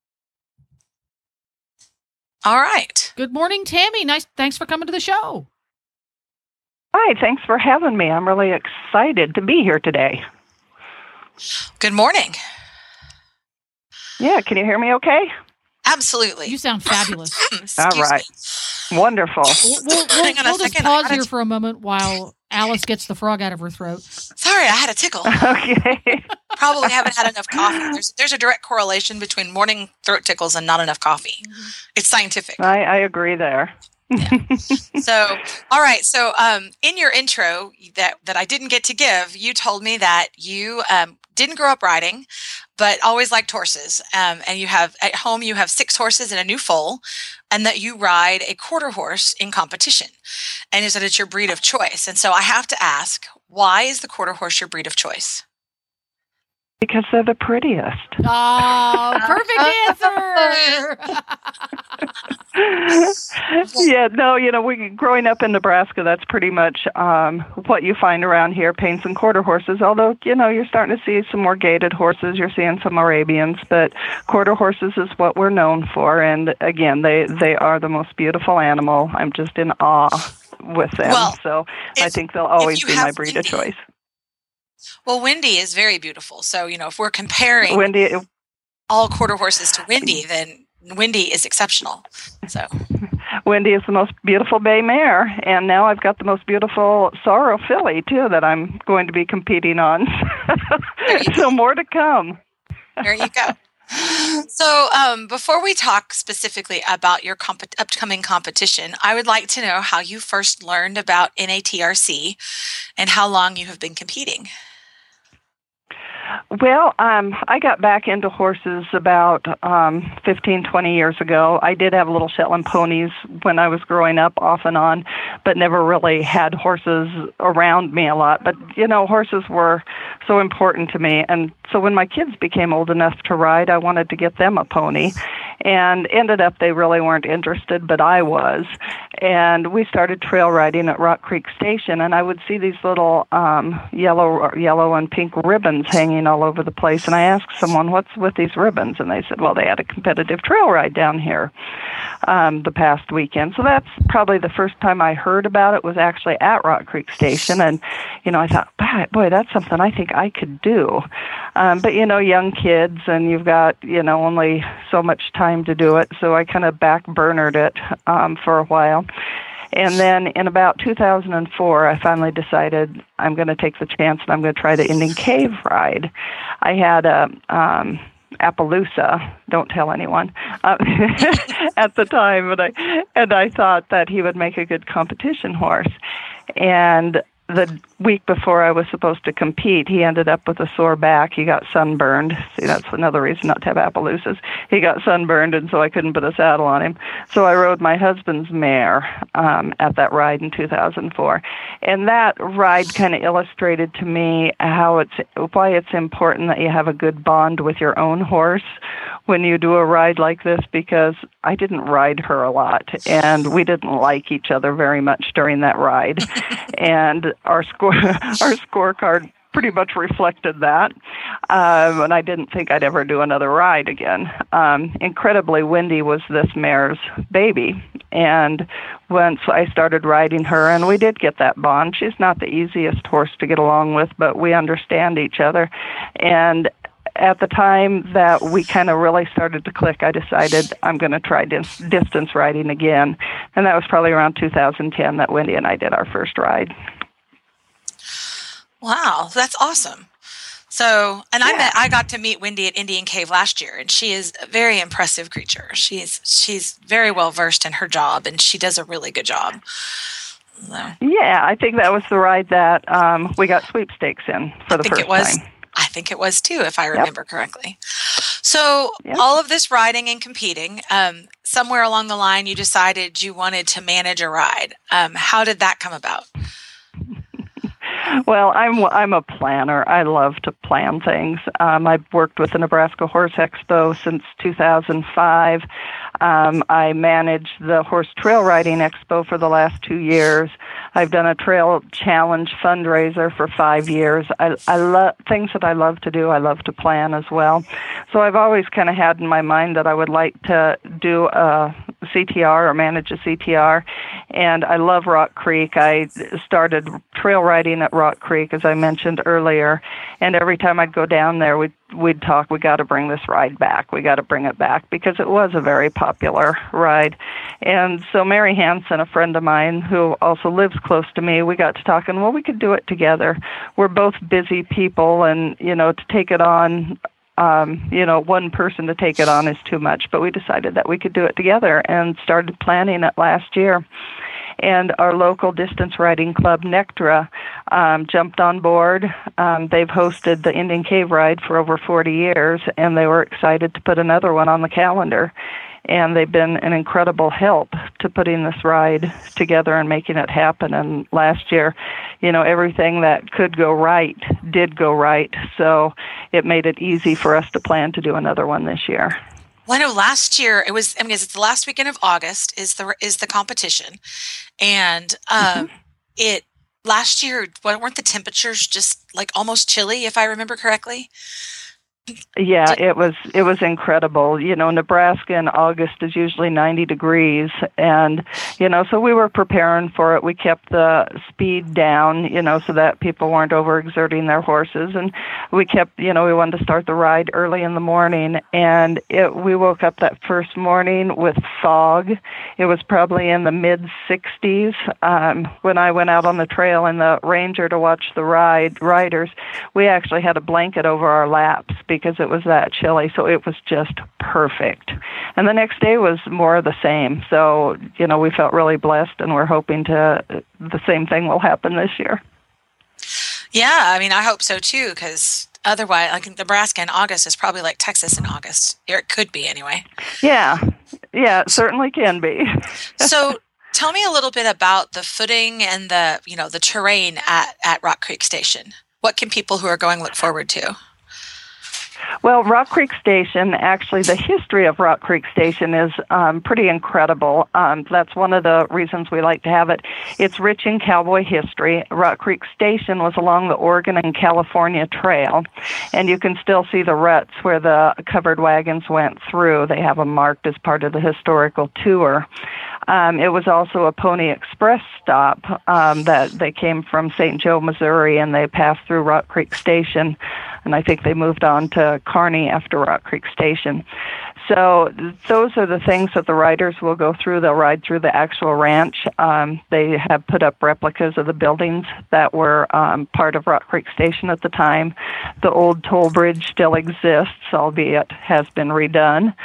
All right. Good morning, Tammy. Thanks for coming to the show. Hi. Thanks for having me. I'm really excited to be here today. Good morning. Yeah. Can you hear me okay? Absolutely. You sound fabulous. All right. Wonderful. We'll just pause here for a moment while Alice gets the frog out of her throat. Sorry, I had a tickle. Okay. Probably haven't had enough coffee. There's a direct correlation between morning throat tickles and not enough coffee. Mm-hmm. It's scientific. I agree there. Yeah. So, all right. So, in your intro that I didn't get to give, you told me that you didn't grow up riding, but always liked horses. And at home, you have 6 horses in a new foal, and that you ride a quarter horse in competition. And you said it's your breed of choice. And so I have to ask, why is the quarter horse your breed of choice? Because they're the prettiest. Oh, perfect answer. Yeah, no, growing up in Nebraska, that's pretty much what you find around here, paints and quarter horses. Although, you're starting to see some more gaited horses. You're seeing some Arabians, but quarter horses is what we're known for. And again, they are the most beautiful animal. I'm just in awe with them. Well, so I think they'll always be my breed of choice. Well, Wendy is very beautiful. So, if we're comparing all quarter horses to Wendy, then Wendy is exceptional. So Wendy is the most beautiful bay mare, and now I've got the most beautiful sorrel filly, too, that I'm going to be competing on. So more to come. There you go. So before we talk specifically about your upcoming competition, I would like to know how you first learned about NATRC and how long you have been competing. Well, I got back into horses about 15, 20 years ago. I did have little Shetland ponies when I was growing up off and on, but never really had horses around me a lot. But, horses were so important to me. And so when my kids became old enough to ride, I wanted to get them a pony. And ended up they really weren't interested, but I was. And we started trail riding at Rock Creek Station, and I would see these little yellow and pink ribbons hanging all over the place. And I asked someone, what's with these ribbons? And they said, well, they had a competitive trail ride down here the past weekend. So that's probably the first time I heard about it was actually at Rock Creek Station. And, I thought, boy, that's something I think I could do. But, young kids, and you've got, only so much time to do it. So I kind of back-burnered it for a while. And then in about 2004, I finally decided I'm going to take the chance and I'm going to try the Indian Cave ride. I had a Appaloosa, don't tell anyone, at the time, and I thought that he would make a good competition horse. And the week before I was supposed to compete, he ended up with a sore back. He got sunburned. See, that's another reason not to have Appaloosas. He got sunburned, and so I couldn't put a saddle on him. So I rode my husband's mare at that ride in 2004. And that ride kind of illustrated to me why it's important that you have a good bond with your own horse when you do a ride like this, because I didn't ride her a lot, and we didn't like each other very much during that ride. And our scorecard pretty much reflected that. And I didn't think I'd ever do another ride again. Incredibly, Wendy was this mare's baby. And once I started riding her, and we did get that bond. She's not the easiest horse to get along with, but we understand each other. And at the time that we kind of really started to click, I decided I'm going to try distance riding again. And that was probably around 2010 that Wendy and I did our first ride. Wow, that's awesome. So, and I got to meet Wendy at Indian Cave last year, and she is a very impressive creature. She's very well versed in her job, and she does a really good job. So. Yeah, I think that was the ride that we got sweepstakes in for the first time. I think it was too, if I remember correctly. So all of this riding and competing, somewhere along the line, you decided you wanted to manage a ride. How did that come about? Well, I'm a planner. I love to plan things. I've worked with the Nebraska Horse Expo since 2005. I managed the Horse Trail Riding Expo for the last 2 years. I've done a Trail Challenge fundraiser for 5 years. I love things that I love to do. I love to plan as well. So I've always kind of had in my mind that I would like to do a CTR or manage a CTR. And I love Rock Creek. I started trail riding at Rock Creek, as I mentioned earlier. And every time I'd go down there, we'd talk, we got to bring this ride back. We got to bring it back because it was a very popular ride. And so Mary Hansen, a friend of mine who also lives close to me, we got to talking, well, we could do it together. We're both busy people, and, to take it on, one person to take it on is too much. But we decided that we could do it together and started planning it last year. And our local distance riding club, Nectra, jumped on board. They've hosted the Indian Cave Ride for over 40 years, and they were excited to put another one on the calendar. And they've been an incredible help to putting this ride together and making it happen. And last year, everything that could go right did go right. So it made it easy for us to plan to do another one this year. Well, I know last year it's the last weekend of August is the competition, and last year weren't the temperatures just like almost chilly, if I remember correctly? Yeah, it was incredible. Nebraska in August is usually 90 degrees, and so we were preparing for it. We kept the speed down, so that people weren't overexerting their horses, and we kept, we wanted to start the ride early in the morning, and we woke up that first morning with fog. It was probably in the mid 60s when I went out on the trail in the Ranger to watch the riders. We actually had a blanket over our laps because it was that chilly, so it was just perfect. And the next day was more of the same. So, we felt really blessed, and we're hoping the same thing will happen this year. Yeah, I hope so too, because otherwise, like Nebraska in August is probably like Texas in August. Or it could be anyway. Yeah, it certainly can be. So tell me a little bit about the footing and the terrain at Rock Creek Station. What can people who are going look forward to? Well, Rock Creek Station, actually, the history of Rock Creek Station is pretty incredible. That's one of the reasons we like to have it. It's rich in cowboy history. Rock Creek Station was along the Oregon and California Trail, and you can still see the ruts where the covered wagons went through. They have them marked as part of the historical tour. It was also a Pony Express stop that they came from St. Joe, Missouri, and they passed through Rock Creek Station, and I think they moved on to Kearney after Rock Creek Station. So those are the things that the riders will go through. They'll ride through the actual ranch. They have put up replicas of the buildings that were part of Rock Creek Station at the time. The old toll bridge still exists, albeit has been redone.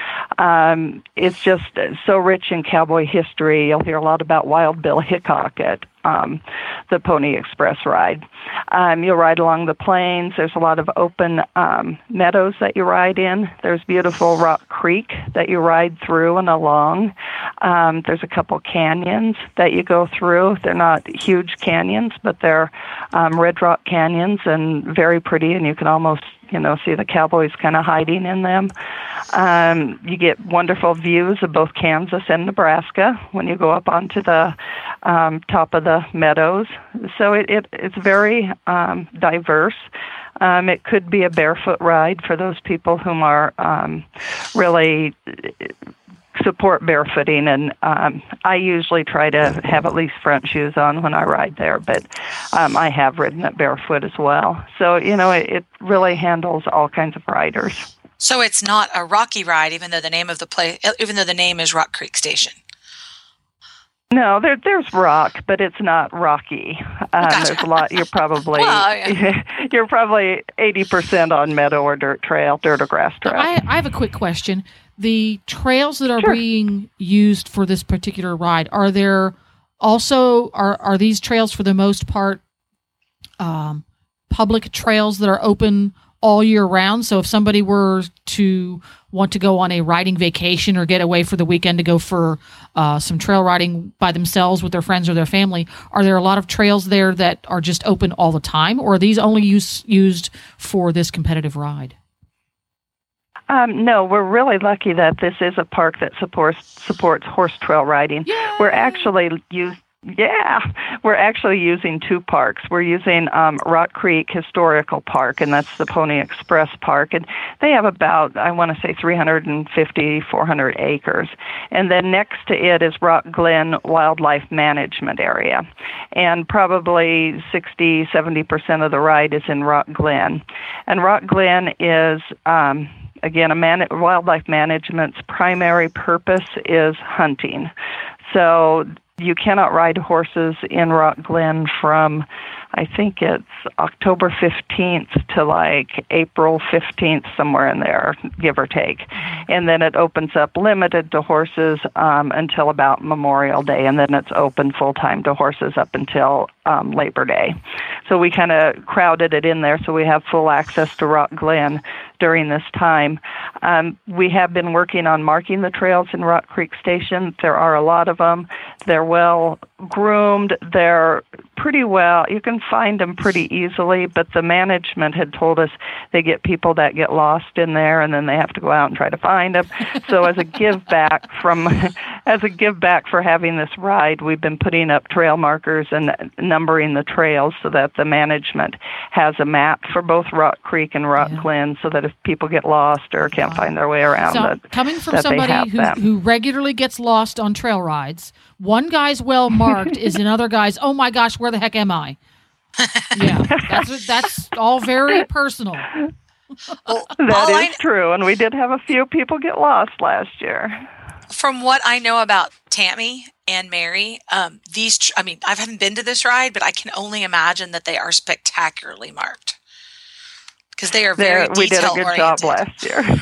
It's just so rich in cowboy history. You'll hear a lot about Wild Bill Hickok at the Pony Express ride. You'll ride along the plains. There's a lot of open meadows that you ride in. There's beautiful Rock Creek that you ride through and along. There's a couple canyons that you go through. They're not huge canyons, but they're red rock canyons and very pretty, and you can almost see the cowboys kind of hiding in them. You get wonderful views of both Kansas and Nebraska when you go up onto the top of the meadows. So it's very diverse. It could be a barefoot ride for those people whom are really support barefooting, and I usually try to have at least front shoes on when I ride there, but I have ridden it barefoot as well. So, it really handles all kinds of riders. So it's not a rocky ride, even though the name is Rock Creek Station. No, there's rock, but it's not rocky. Gotcha. There's a lot. You're probably you're probably 80% on meadow or dirt or grass trail. I have a quick question. The trails that are being used for this particular ride, are there also are these trails for the most part public trails that are open all year round? So if somebody were to want to go on a riding vacation or get away for the weekend to go for some trail riding by themselves with their friends or their family, are there a lot of trails there that are just open all the time, or are these only used for this competitive ride? No, we're really lucky that this is a park that supports horse trail riding. Yay! We're actually using two parks. We're using Rock Creek Historical Park, and that's the Pony Express Park, and they have about, I want to say, 350, 400 acres. And then next to it is Rock Glen Wildlife Management Area, and probably 60, 70% of the ride is in Rock Glen. And Rock Glen is again, wildlife management's primary purpose is hunting. So you cannot ride horses in Rock Glen from, I think it's October 15th to like April 15th, somewhere in there, give or take. And then it opens up limited to horses until about Memorial Day, and then it's open full-time to horses up until Labor Day. So we kind of crowded it in there so we have full access to Rock Glen during this time. We have been working on marking the trails in Rock Creek Station. There are a lot of them. They're well groomed. They're pretty well, you can find them pretty easily, but the management had told us they get people that get lost in there and then they have to go out and try to find them. So as a give back for having this ride, we've been putting up trail markers and numbering the trails so that the management has a map for both Rock Creek and Rock Glen, so that if people get lost or can't find their way around, so coming from somebody who regularly gets lost on trail rides, one guy's well marked is another guy's, oh my gosh, where the heck am I? Yeah, that's all very personal. Well, that is true, and we did have a few people get lost last year. From what I know about Tammy and Mary, I haven't been to this ride, but I can only imagine that they are spectacularly marked because they are very detail-oriented. We did a good job last year.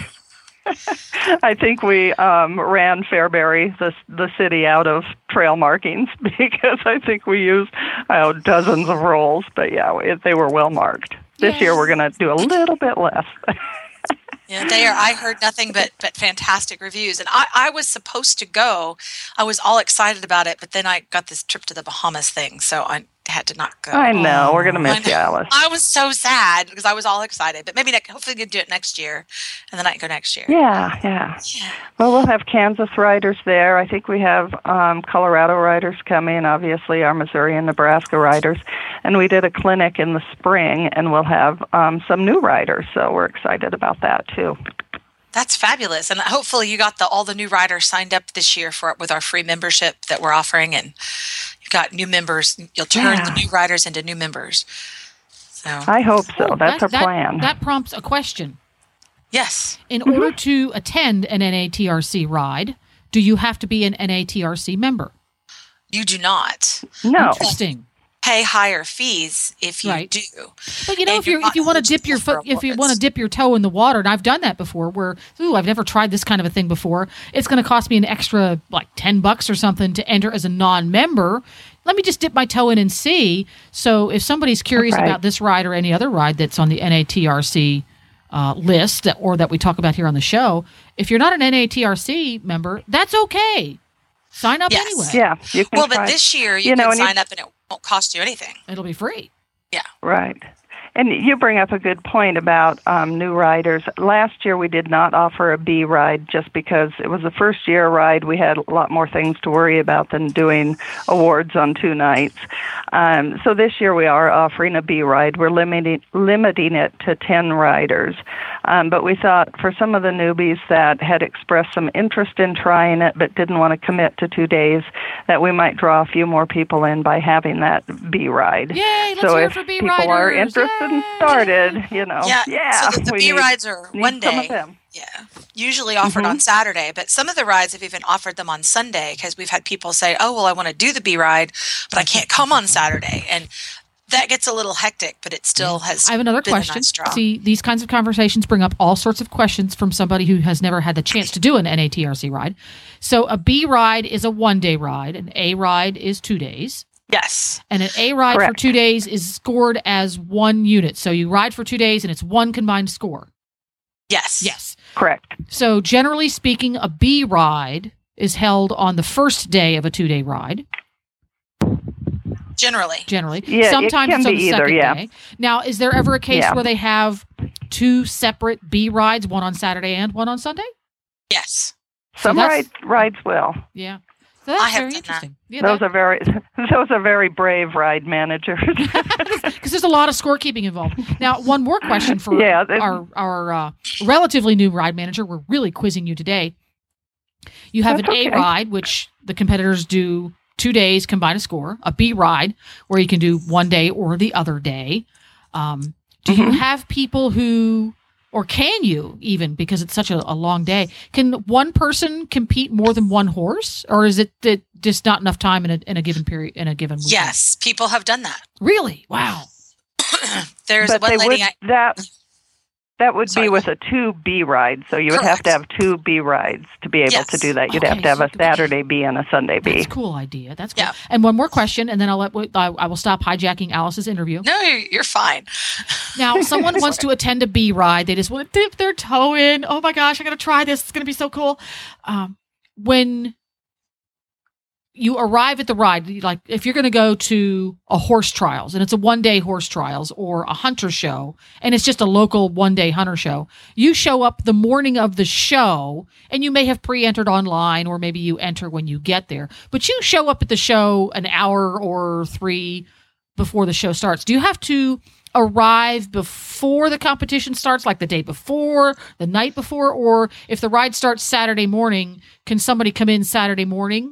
I think we ran Fairbury, the city, out of trail markings because I think we used dozens of rolls. But they were well marked. This year we're going to do a little bit less. Yeah, they are. I heard nothing but fantastic reviews, and I was supposed to go. I was all excited about it, but then I got this trip to the Bahamas thing, so I had to not go. I know. We're going to miss you, Alice. I was so sad because I was all excited, but maybe hopefully we can do it next year, and then I can go next year. Yeah. Well, we'll have Kansas riders there. I think we have Colorado riders coming, obviously our Missouri and Nebraska riders, and we did a clinic in the spring, and we'll have some new riders, so we're excited about that too. That's fabulous, and hopefully you got all the new riders signed up this year with our free membership that we're offering, and you've got new members. You'll turn the new riders into new members. So I hope so. That's our plan. That prompts a question. Yes. In order to attend an NATRC ride, do you have to be an NATRC member? You do not. No. Interesting. Pay higher fees if you do. But if you want to dip your foot, if you want to dip your toe in the water, and I've done that before, I've never tried this kind of a thing before. It's going to cost me an extra like $10 or something to enter as a non-member. Let me just dip my toe in and see. So if somebody's curious about this ride or any other ride that's on the NATRC list or that we talk about here on the show, if you're not an NATRC member, that's okay. Sign up anyway. Yeah. You can but this year you can sign up and it won't cost you anything. It'll be free. Yeah. Right. And you bring up a good point about new riders. Last year we did not offer a B ride just because it was the first year ride. We had a lot more things to worry about than doing awards on 2 nights. So this year we are offering a B ride. We're limiting it to 10 riders. But we thought for some of the newbies that had expressed some interest in trying it but didn't want to commit to 2 days, that we might draw a few more people in by having that B ride. Yay, let's so hear if it for B people riders. are interested and started, So the B rides are one some of day. them. Yeah, usually offered on Saturday, but some of the rides have even offered them on Sunday because we've had people say, "Oh, well, I want to do the B ride, but I can't come on Saturday," and that gets a little hectic. But it still has. I have another been a question. nice draw. See, these kinds of conversations bring up all sorts of questions from somebody who has never had the chance to do an NATRC ride. So a B ride is a 1-day ride, an A ride is 2 days. Yes. And an A ride Correct. for 2 days is scored as 1 unit. So you ride for 2 days and it's 1 combined score. Yes. Yes. Correct. So generally speaking, a B ride is held on the first day of a 2-day ride. Generally. Yeah, Sometimes it can it's on be the either, second yeah. day. Now, is there ever a case Yeah. where they have 2 separate B rides, one on Saturday and one on Sunday? Yes. Some that's- rides will. Yeah. So that's I have very done that. interesting. Yeah, Those are very brave ride managers. because there's a lot of scorekeeping involved. Now, one more question for Yeah, our relatively new ride manager. We're really quizzing you today. You have That's an A okay. ride, which the competitors do 2 days, combine a score. A B ride, where you can do 1 day or the other day. Do you have people who, or can you even, because it's such a long day, can one person compete more than one horse, or is it that just not enough time in a given period, in a given weekend? Yes. People have done that. Really? Wow. There's but one they lady. would, that would Sorry. be with a 2 B ride. So you would have to have 2 B rides to be able Yes. to do that. You'd Okay, have to have a so- Saturday B and a Sunday B. That's a cool idea. That's cool. Yeah. And one more question, and then I will stop hijacking Alice's interview. No, you're fine. Now, someone wants to attend a B ride. They just want to dip their toe in. Oh my gosh, I'm going to try this. It's going to be so cool. When you arrive at the ride, like if you're going to go to a horse trials and it's a 1-day horse trials or a hunter show and it's just a local 1-day hunter show, you show up the morning of the show and you may have pre-entered online or maybe you enter when you get there, but you show up at the show an hour or 3 before the show starts. Do you have to arrive before the competition starts, like the day before, the night before, or if the ride starts Saturday morning, can somebody come in Saturday morning?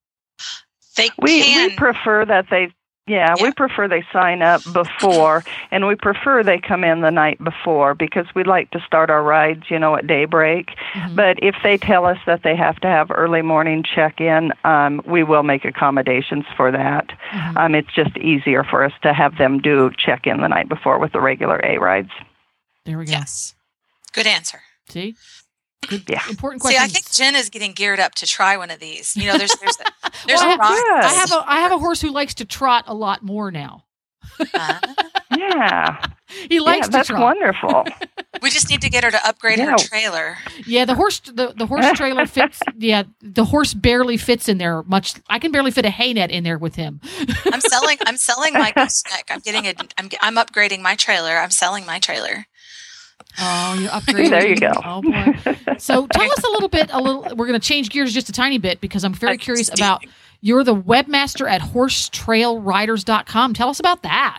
We prefer that we prefer they sign up before, and we prefer they come in the night before because we like to start our rides, at daybreak. Mm-hmm. But if they tell us that they have to have early morning check-in, we will make accommodations for that. Mm-hmm. It's just easier for us to have them do check-in the night before with the regular A rides. There we go. Yes. Good answer. See? Good, Yeah. important See, question. I think Jen is getting geared up to try one of these. There's Well, a ride. I have a horse who likes to trot a lot more now. Yeah. He likes to that's trot. wonderful. We just need to get her to upgrade her trailer. Yeah, the horse trailer fits. Yeah, the horse barely fits in there much. I can barely fit a hay net in there with him. I'm selling my gooseneck. I'm upgrading my trailer. I'm selling my trailer. Oh, you're upgrading. There you go. Oh boy. So tell us a little. We're going to change gears just a tiny bit because I'm very curious about. You're the webmaster at horsetrailriders.com. Tell us about that.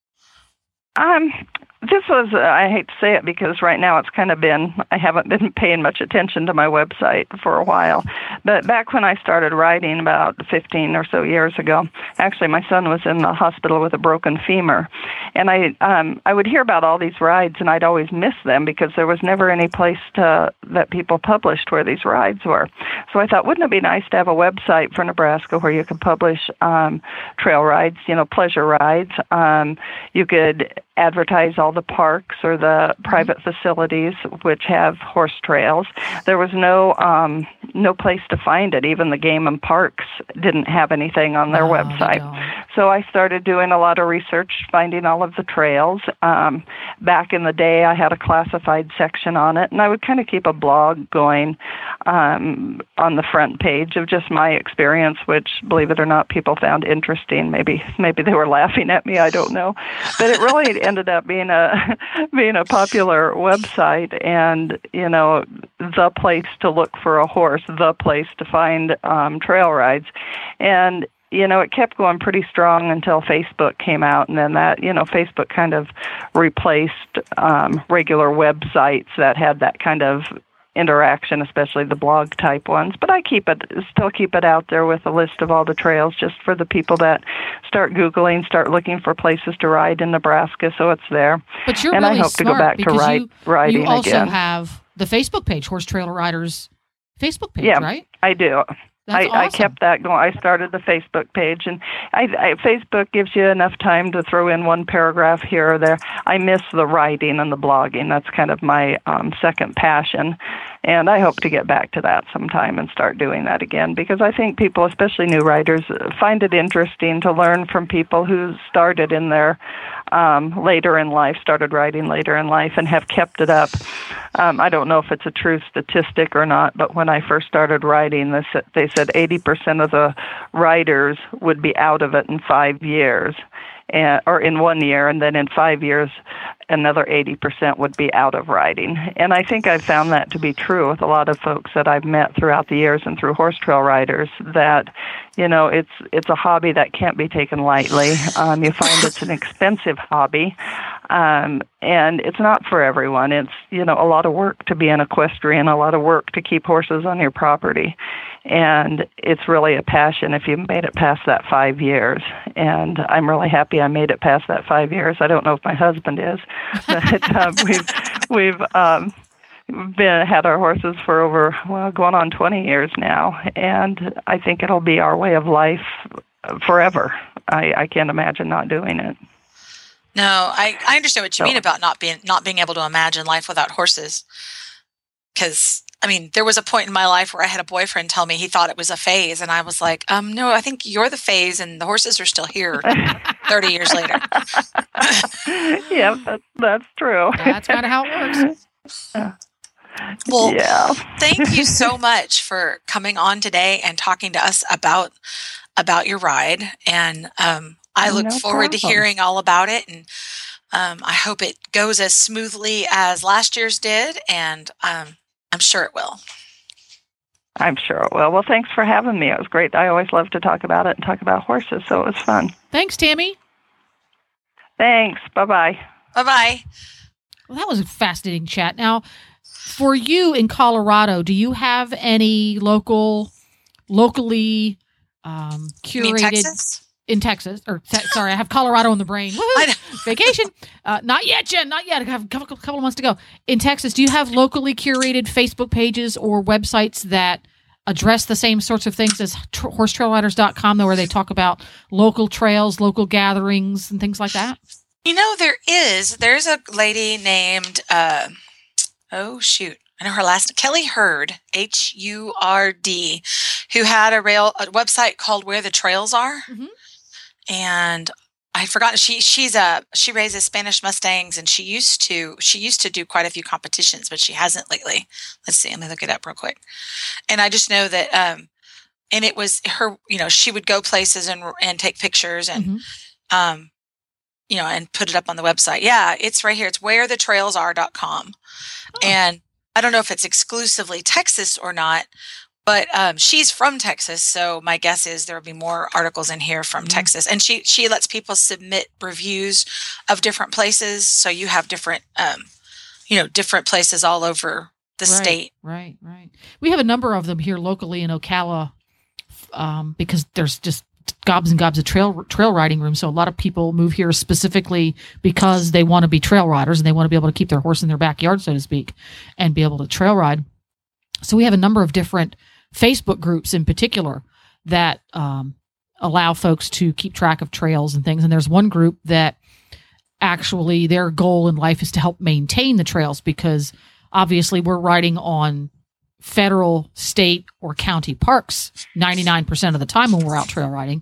This was, I hate to say it because right now it's kind of I haven't been paying much attention to my website for a while. But back when I started riding about 15 or so years ago, actually my son was in the hospital with a broken femur. And I would hear about all these rides and I'd always miss them because there was never any place that people published where these rides were. So I thought, wouldn't it be nice to have a website for Nebraska where you could publish trail rides, pleasure rides. You could advertise all the parks or the private facilities which have horse trails. There was no place to find it. Even the game and parks didn't have anything on their website. So I started doing a lot of research, finding all of the trails. Back in the day, I had a classified section on it, and I would kind of keep a blog going on the front page of just my experience, which, believe it or not, people found interesting. Maybe they were laughing at me, I don't know. But it really ended up being a popular website, and, you know, the place to look for a horse, the place to find trail rides. And you know, it kept going pretty strong until Facebook came out, and then that, you know, Facebook kind of replaced regular websites that had that kind of interaction, especially the blog type ones. But I still keep it out there with a list of all the trails, just for the people that start Googling, start looking for places to ride in Nebraska, so it's there. But you're and really I hope to go back to riding again. You also have the Facebook page, Horse Trail Riders Facebook page, right? I do. That's awesome. I kept that going. I started the Facebook page, and Facebook gives you enough time to throw in one paragraph here or there. I miss the writing and the blogging. That's kind of my second passion, and I hope to get back to that sometime and start doing that again, because I think people, especially new riders, find it interesting to learn from people who started in their started riding later in life and have kept it up. I don't know if it's a true statistic or not, but when I first started riding, they said 80% of the riders would be out of it in 5 years, or in 1 year, and then in 5 years, another 80% would be out of riding. And I think I've found that to be true with a lot of folks that I've met throughout the years and through horse trail riders, that, you know, it's a hobby that can't be taken lightly. You find it's an expensive hobby, and it's not for everyone. It's, you know, a lot of work to be an equestrian, a lot of work to keep horses on your property. And it's really a passion if you've made it past that 5 years. And I'm really happy I made it past that 5 years. I don't know if my husband is, but we've had our horses for over, going on 20 years now. And I think it'll be our way of life forever. I can't imagine not doing it. No, I understand what you mean about not being able to imagine life without horses. Because, I mean, there was a point in my life where I had a boyfriend tell me he thought it was a phase, and I was like, no, I think you're the phase, and the horses are still here 30 years later. Yeah, that's true. That's kind of how it works. Well, yeah. Thank you so much for coming on today and talking to us about your ride, and I look forward to hearing all about it, and I hope it goes as smoothly as last year's did, and I'm sure it will. I'm sure it will. Well, thanks for having me. It was great. I always love to talk about it and talk about horses, so it was fun. Thanks, Tammy. Thanks. Bye-bye. Bye-bye. Well, that was a fascinating chat. Now, for you in Colorado, do you have any locally curated... You mean Texas? In Texas, sorry, I have Colorado in the brain. Vacation. Not yet, Jen, not yet. I have a couple of months to go. In Texas, do you have locally curated Facebook pages or websites that address the same sorts of things as horsetrailriders.com, where they talk about local trails, local gatherings, and things like that? You know, there's a lady named, I know her last name, Kelly Hurd, Hurd, who had a website called Where the Trails Are. Mm-hmm. And I forgot she raises Spanish Mustangs, and she used to do quite a few competitions, but she hasn't lately. Let's see, let me look it up real quick. And I just know that and it was her, you know, she would go places and take pictures and you know, and put it up on the website. Yeah, it's right here. It's wherethetrailsare.com. Oh. And I don't know if it's exclusively Texas or not, but she's from Texas, so my guess is there will be more articles in here from Texas. And she lets people submit reviews of different places, so you have different different places all over the state. Right. We have a number of them here locally in Ocala, because there's just gobs and gobs of trail riding rooms. So a lot of people move here specifically because they want to be trail riders and they want to be able to keep their horse in their backyard, so to speak, and be able to trail ride. So we have a number of different Facebook groups in particular that allow folks to keep track of trails and things. And there's one group that actually their goal in life is to help maintain the trails, because obviously we're riding on federal, state, or county parks 99% of the time when we're out trail riding.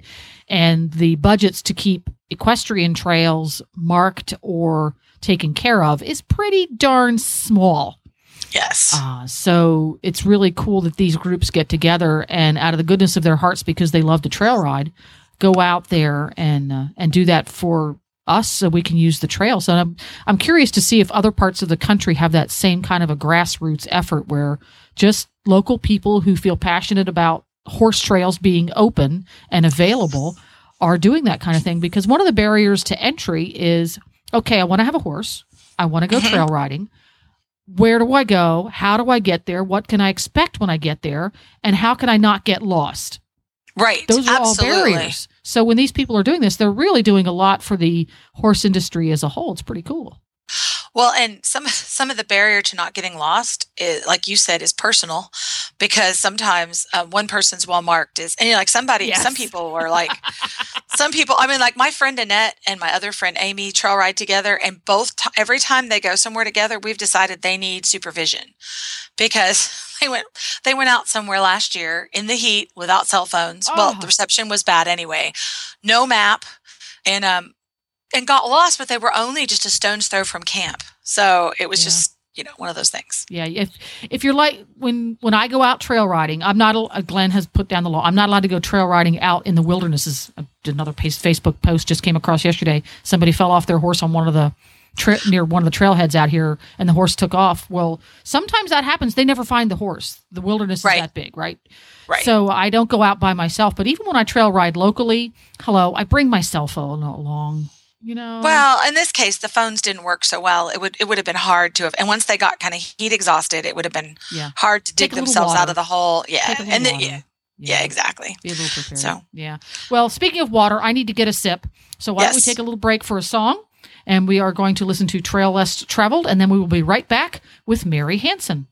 and the budgets to keep equestrian trails marked or taken care of is pretty darn small. Yes. So it's really cool that these groups get together and out of the goodness of their hearts, because they love to trail ride, go out there and do that for us so we can use the trail. So I'm curious to see if other parts of the country have that same kind of a grassroots effort where just local people who feel passionate about horse trails being open and available are doing that kind of thing. Because one of the barriers to entry is, okay, I want to have a horse. I want to go trail riding. Where do I go? How do I get there? What can I expect when I get there? And how can I not get lost? Right. Those are Absolutely. all barriers. So when these people are doing this, they're really doing a lot for the horse industry as a whole. It's pretty cool. Well, and some of the barrier to not getting lost is, like you said, is personal, because sometimes one person's well marked is, and like some people are like, some people, I mean, like my friend Annette and my other friend Amy trail ride together, and every time they go somewhere together, we've decided they need supervision, because they went out somewhere last year in the heat without cell phones. Oh. Well, the reception was bad anyway, no map, and got lost, but they were only just a stone's throw from camp. So it was just, one of those things. Yeah. If you're like, when I go out trail riding, I'm not, Glenn has put down the law. I'm not allowed to go trail riding out in the wildernesses. Another Facebook post just came across yesterday. Somebody fell off their horse on one of the near one of the trailheads out here, and the horse took off. Well, sometimes that happens. They never find the horse. The wilderness is that big, right? Right. So I don't go out by myself. But even when I trail ride locally, I bring my cell phone along. Well, in this case, the phones didn't work so well. It would have been hard to have. And once they got kind of heat exhausted, it would have been hard to dig themselves out of the hole. Yeah, and exactly. Be a little prepared. So Well, speaking of water, I need to get a sip. So why don't we take a little break for a song, and we are going to listen to Trail Less Traveled, and then we will be right back with Mary Hansen.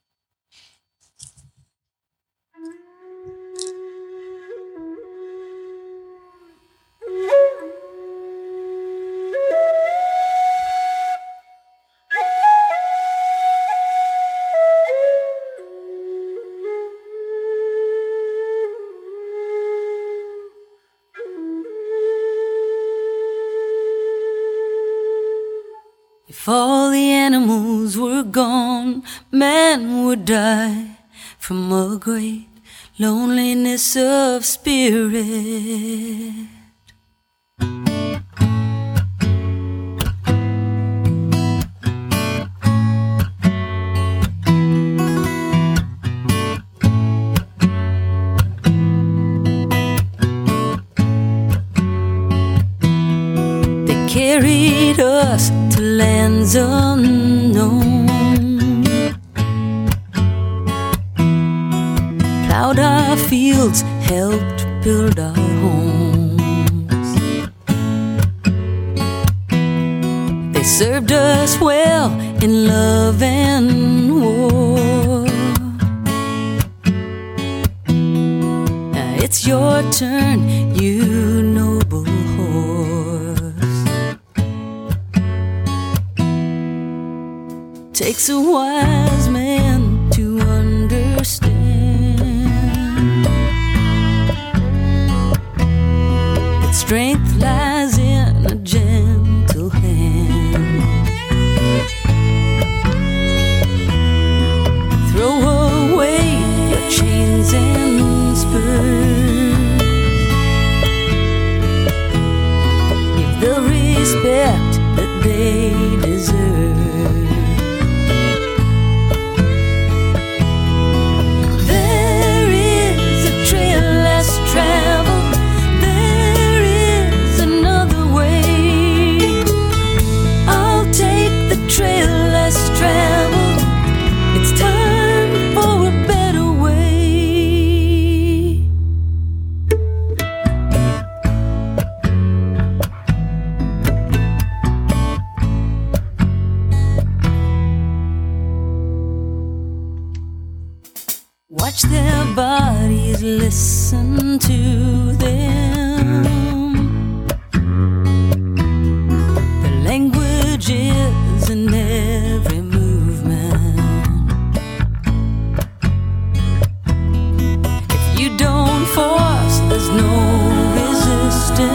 If all the animals were gone, man would die from a great loneliness of spirit. They carried us to lands unknown, plowed our fields, helped build our homes. They served us well in love and war. Now it's your turn, you noble horse. Takes a wise man to understand that strength lies in a gentle hand. Throw away your chains and spurs. Give the respect that they deserve. Traveled, there is another way. I'll take the trail less traveled. It's time for a better way. Watch their bodies, listen to them. The language is in every movement. If you don't force, there's no resistance.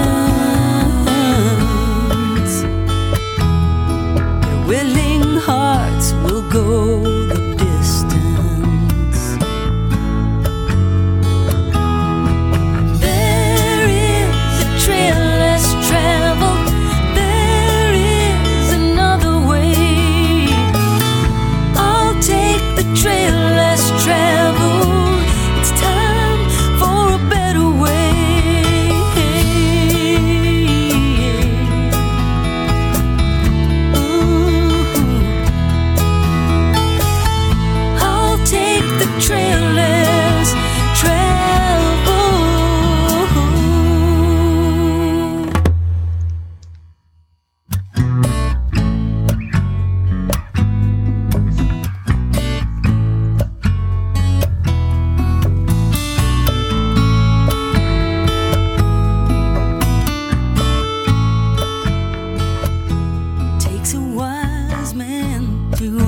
to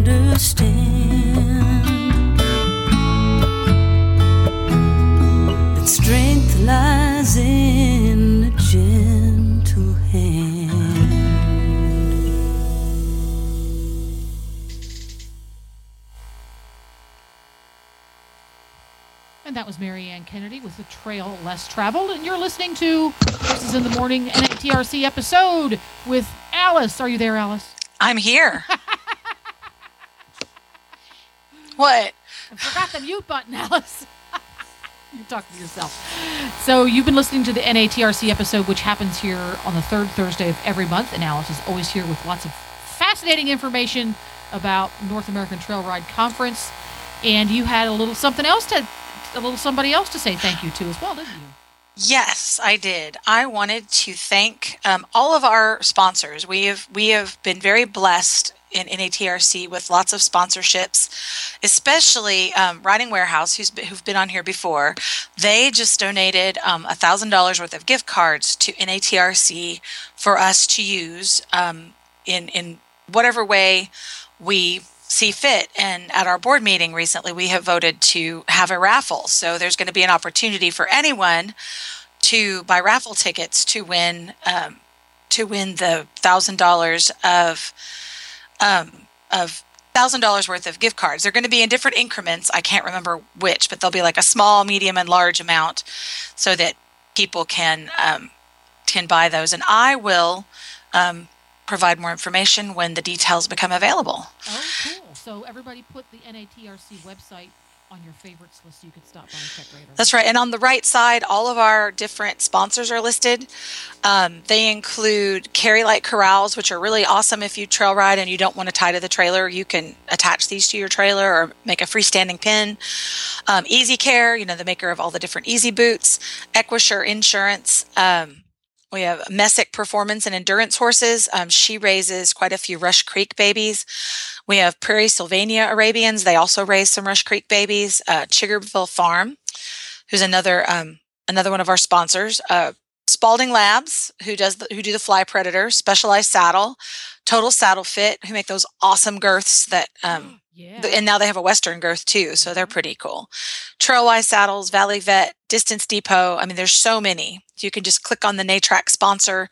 understand that strength lies in a gentle hand. And that was Mary Ann Kennedy with The Trail Less Traveled. And you're listening to Horses in the Morning NATRC episode with Alice. Are you there, Alice? I'm here. What? I forgot the mute button, Alice. You're talking to yourself. So you've been listening to the NATRC episode, which happens here on the third Thursday of every month. And Alice is always here with lots of fascinating information about North American Trail Ride Conference. And you had a little somebody else to say thank you to as well, didn't you? Yes, I did. I wanted to thank all of our sponsors. We have been very blessed in NATRC with lots of sponsorships, especially Riding Warehouse, who've been on here before. They just donated $1,000 worth of gift cards to NATRC for us to use in whatever way we see fit. And at our board meeting recently, we have voted to have a raffle. So there's going to be an opportunity for anyone to buy raffle tickets to win the $1,000 of $1,000 worth of gift cards. They're going to be in different increments. I can't remember which, but they'll be like a small, medium, and large amount, so that people can buy those. And I will provide more information when the details become available. Oh, cool. So everybody put the NATRC website on your favorites list so you could stop by and check later. That's right. And on the right side, all of our different sponsors are listed. They include Carry Light Corrals, which are really awesome if you trail ride and you don't want to tie to the trailer. You can attach these to your trailer or make a freestanding pin. Easy Care, the maker of all the different easy boots. Equisure Insurance. We have Messick Performance and Endurance Horses. She raises quite a few Rush Creek babies. We have Prairie Sylvania Arabians. They also raise some Rush Creek babies. Chiggerville Farm, who's another one of our sponsors. Spalding Labs, who do the Fly Predator. Specialized Saddle. Total Saddle Fit, who make those awesome girths that and now they have a Western girth too, so they're pretty cool. Trailwise Saddles, Valley Vet, Distance Depot. I mean, there's so many. So you can just click on the NATRAC sponsor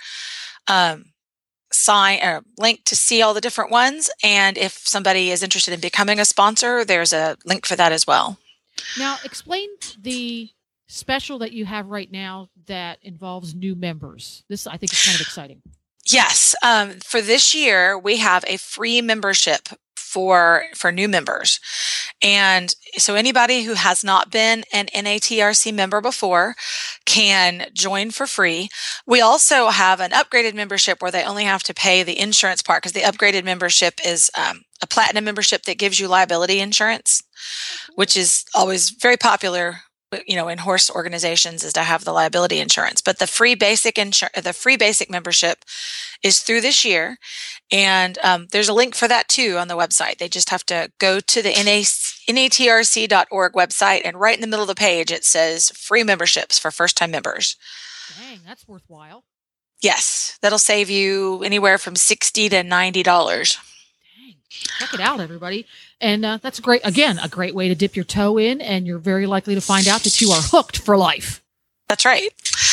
sign or link to see all the different ones. And if somebody is interested in becoming a sponsor, there's a link for that as well. Now, explain the special that you have right now that involves new members. This, I think, is kind of exciting. Yes. For this year, we have a free membership for new members. And so anybody who has not been an NATRC member before can join for free. We also have an upgraded membership where they only have to pay the insurance part, because the upgraded membership is a platinum membership that gives you liability insurance, which is always very popular in horse organizations, is to have the liability insurance. But the free basic membership is through this year. And there's a link for that too on the website. They just have to go to the natrc.org website, and right in the middle of the page, it says free memberships for first-time members. Dang, that's worthwhile. Yes, that'll save you anywhere from $60 to $90. Dang, check it out, everybody. And that's great. Again, a great way to dip your toe in, and you're very likely to find out that you are hooked for life. That's right.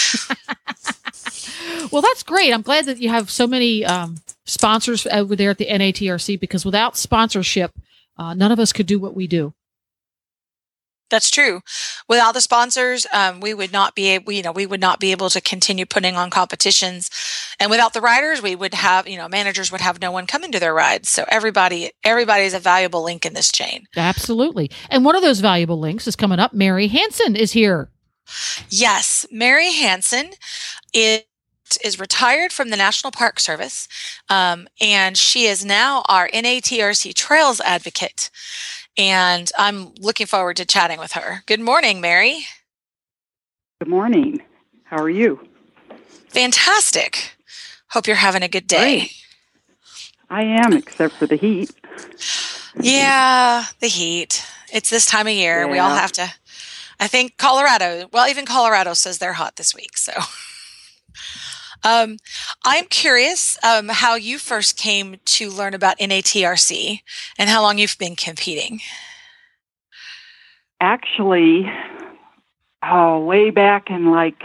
Well, that's great. I'm glad that you have so many sponsors over there at the NATRC, because without sponsorship, none of us could do what we do. That's true. Without the sponsors, we would not be able to continue putting on competitions. And without the riders, we would have, managers would have no one coming to their rides. So everybody is a valuable link in this chain. Absolutely. And one of those valuable links is coming up. Mary Hansen is here. Yes. Mary Hansen is retired from the National Park Service. And she is now our NATRC Trails advocate. And I'm looking forward to chatting with her. Good morning, Mary. Good morning. How are you? Fantastic. Hope you're having a good day. Great. I am, except for the heat. Yeah, the heat. It's this time of year. Yeah. We all have to. I think even Colorado says they're hot this week. So I'm curious how you first came to learn about NATRC and how long you've been competing. Actually, way back in like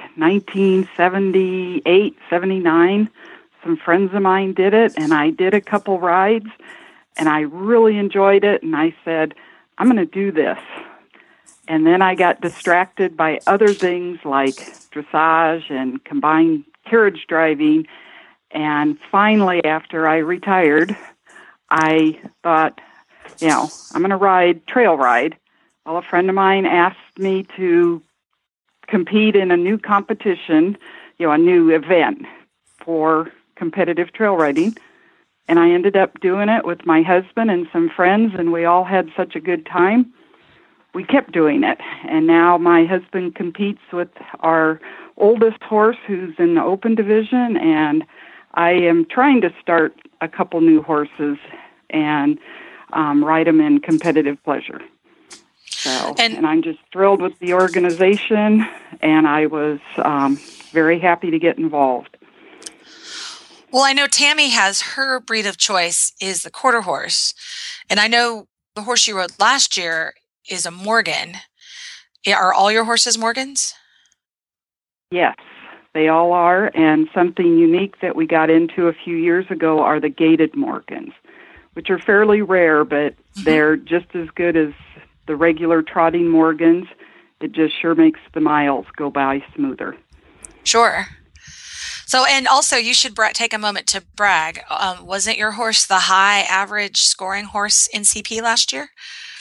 1978, 79, some friends of mine did it, and I did a couple rides, and I really enjoyed it, and I said, I'm going to do this. And then I got distracted by other things like dressage and combined carriage driving. And finally, after I retired, I thought, I'm going to trail ride. Well, a friend of mine asked me to compete in a new competition, a new event for competitive trail riding. And I ended up doing it with my husband and some friends, and we all had such a good time. We kept doing it, and now my husband competes with our oldest horse who's in the open division, and I am trying to start a couple new horses and ride them in competitive pleasure. So, and I'm just thrilled with the organization, and I was very happy to get involved. Well, I know Tammy has her breed of choice is the quarter horse, and I know the horse you rode last year is a Morgan. Are all your horses Morgans? Yes, they all are. And something unique that we got into a few years ago are the gaited Morgans, which are fairly rare, but they're just as good as the regular trotting Morgans. It just sure makes the miles go by smoother. Sure. So, and also you should take a moment to brag. Wasn't your horse the high average scoring horse in CP last year?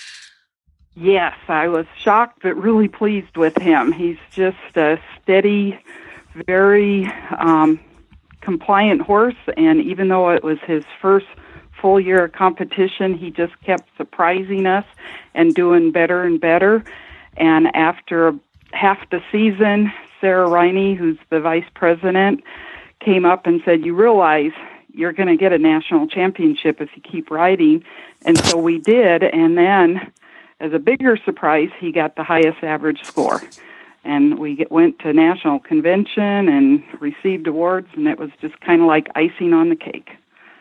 Yes, I was shocked but really pleased with him. He's just a steady, very compliant horse, and even though it was his first full year of competition, he just kept surprising us and doing better and better. And after half the season, Sarah Riney, who's the vice president, came up and said, you realize you're going to get a national championship if you keep riding. And so we did, and then as a bigger surprise, he got the highest average score. And we went to national convention and received awards, and it was just kind of like icing on the cake.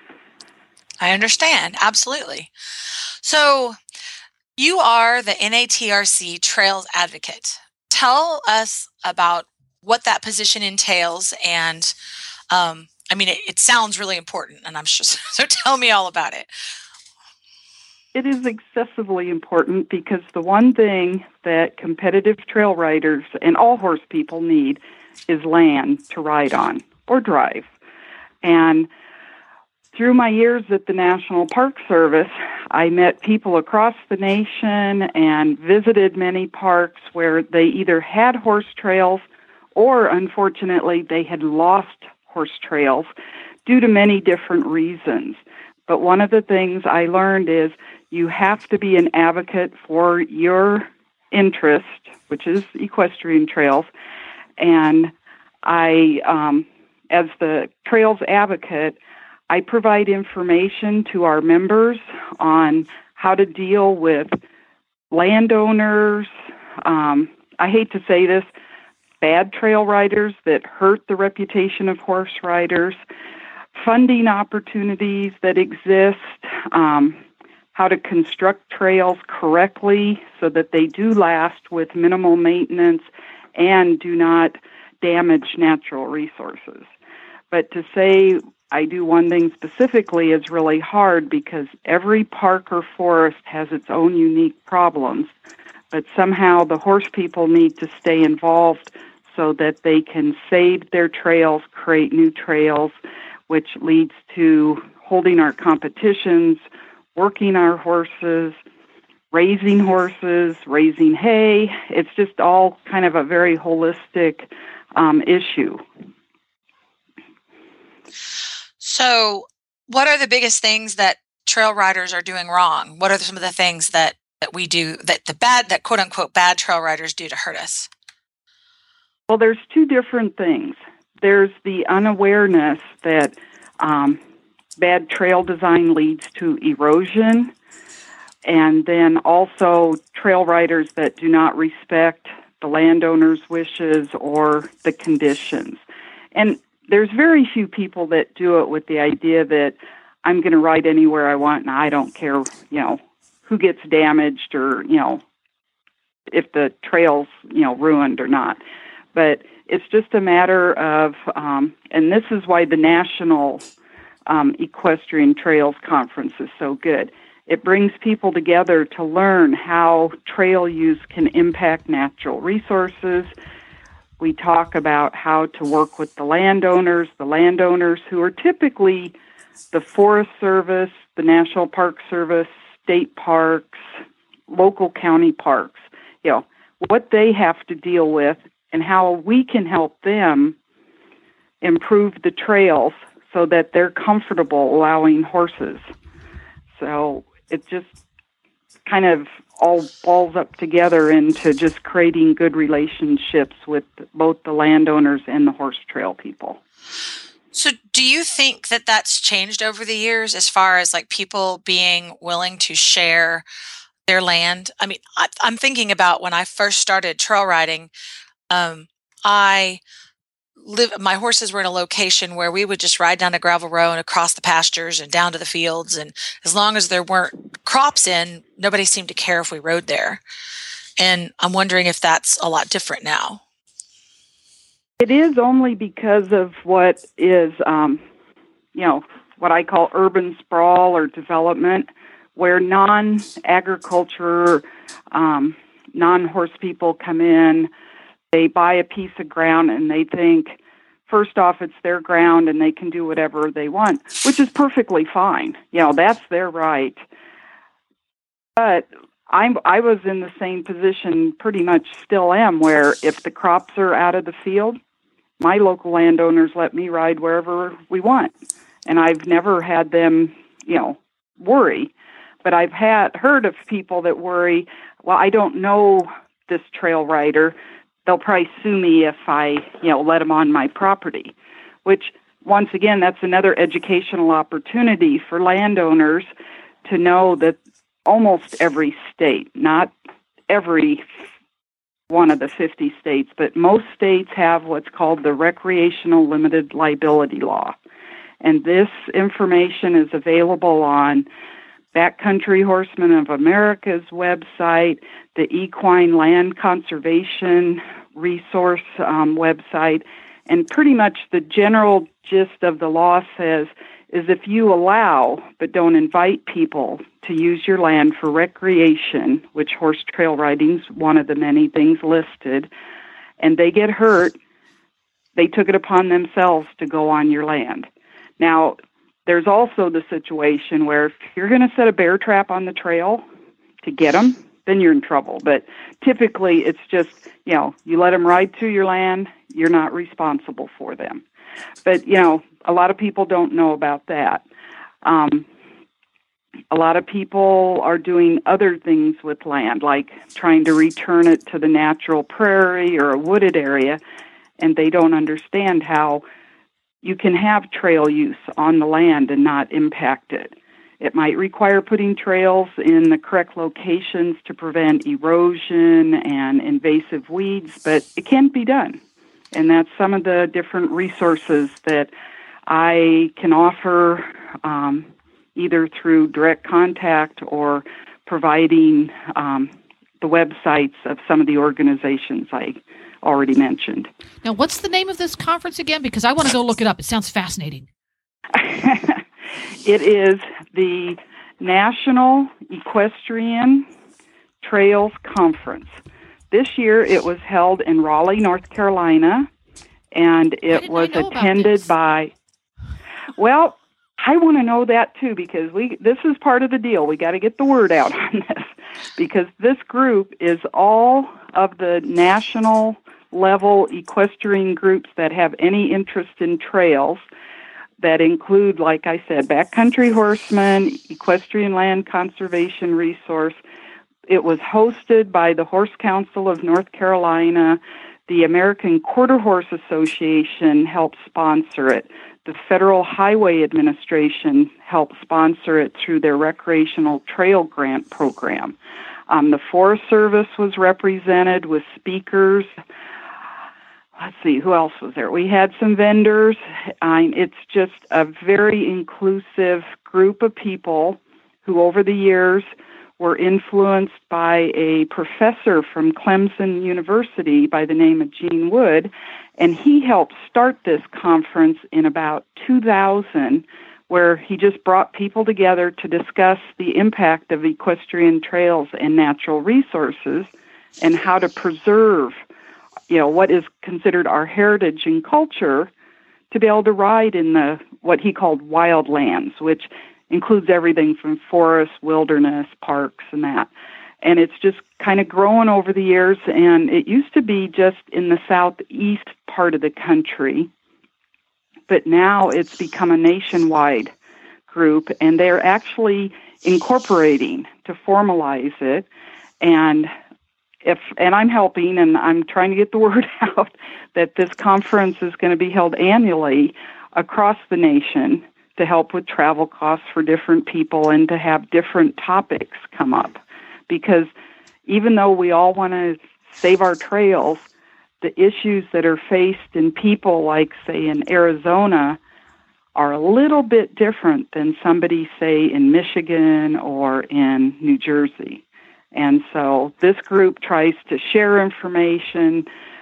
I understand. Absolutely. So you are the NATRC Trails Advocate. Tell us about what that position entails. And it sounds really important, and I'm sure. So tell me all about it. It is excessively important because the one thing that competitive trail riders and all horse people need is land to ride on or drive. And through my years at the National Park Service, I met people across the nation and visited many parks where they either had horse trails or, unfortunately, they had lost horse trails due to many different reasons. But one of the things I learned is you have to be an advocate for your interest, which is equestrian trails. And I, as the trails advocate, I provide information to our members on how to deal with landowners. I hate to say this, bad trail riders that hurt the reputation of horse riders, funding opportunities that exist, how to construct trails correctly so that they do last with minimal maintenance and do not damage natural resources. But to say I do one thing specifically is really hard because every park or forest has its own unique problems, but somehow the horse people need to stay involved so that they can save their trails, create new trails, which leads to holding our competitions, working our horses, raising hay. It's just all kind of a very holistic issue. So what are the biggest things that trail riders are doing wrong? What are some of the things that we do that quote unquote bad trail riders do to hurt us? Well, there's two different things. There's the unawareness that bad trail design leads to erosion, and then also trail riders that do not respect the landowner's wishes or the conditions. And there's very few people that do it with the idea that I'm going to ride anywhere I want and I don't care, who gets damaged or, if the trail's, ruined or not. But it's just a matter of, and this is why the National Equestrian Trails Conference is so good. It brings people together to learn how trail use can impact natural resources. We talk about how to work with the landowners who are typically the Forest Service, the National Park Service, state parks, local county parks, what they have to deal with and how we can help them improve the trails so that they're comfortable allowing horses. So it just kind of all balls up together into just creating good relationships with both the landowners and the horse trail people. So do you think that that's changed over the years as far as like people being willing to share their land? I mean, I'm thinking about when I first started trail riding, my horses were in a location where we would just ride down a gravel road and across the pastures and down to the fields. And as long as there weren't crops in, nobody seemed to care if we rode there. And I'm wondering if that's a lot different now. It is only because of what is, what I call urban sprawl or development, where non-agriculture, non-horse people come in. They buy a piece of ground and they think, first off, it's their ground and they can do whatever they want, which is perfectly fine. That's their right. But I was in the same position, pretty much still am, where if the crops are out of the field, my local landowners let me ride wherever we want. And I've never had them, worry. But I've heard of people that worry, well, I don't know this trail rider. They'll probably sue me if I, let them on my property, which, once again, that's another educational opportunity for landowners to know that almost every state, not every one of the 50 states, but most states have what's called the Recreational Limited Liability Law. And this information is available on Backcountry Horsemen of America's website, the Equine Land Conservation Resource website, and pretty much the general gist of the law is if you allow but don't invite people to use your land for recreation, which horse trail riding is one of the many things listed, and they get hurt, they took it upon themselves to go on your land. Now, there's also the situation where if you're going to set a bear trap on the trail to get them, then you're in trouble. But typically it's just, you let them ride through your land, you're not responsible for them. But, a lot of people don't know about that. A lot of people are doing other things with land, like trying to return it to the natural prairie or a wooded area, and they don't understand how you can have trail use on the land and not impact it. It might require putting trails in the correct locations to prevent erosion and invasive weeds, but it can be done. And that's some of the different resources that I can offer, either through direct contact or providing the websites of some of the organizations I already mentioned. Now, what's the name of this conference again? Because I want to go look it up. It sounds fascinating. It is the National Equestrian Trails Conference. This year it was held in Raleigh, North Carolina, and it was attended by, well, I want to know that too, because this is part of the deal. We got to get the word out on this, because this group is all of the national level equestrian groups that have any interest in trails, that include, like I said, Backcountry Horsemen, Equestrian Land Conservation Resource. It was hosted by the Horse Council of North Carolina. The American Quarter Horse Association helped sponsor it. The Federal Highway Administration helped sponsor it through their Recreational Trail Grant Program. The Forest Service was represented with speakers. let's see, who else was there? We had some vendors. It's just a very inclusive group of people who over the years were influenced by a professor from Clemson University by the name of Gene Wood, and he helped start this conference in about 2000, where he just brought people together to discuss the impact of equestrian trails and natural resources and how to preserve, what is considered our heritage and culture to be able to ride in what he called wild lands, which includes everything from forests, wilderness, parks, and that. And it's just kind of grown over the years, and it used to be just in the southeast part of the country, but now it's become a nationwide group, and they're actually incorporating to formalize it. And I'm helping, and I'm trying to get the word out that this conference is going to be held annually across the nation to help with travel costs for different people and to have different topics come up. Because even though we all want to save our trails, the issues that are faced in people like, say, in Arizona are a little bit different than somebody, say, in Michigan or in New Jersey. And so this group tries to share information,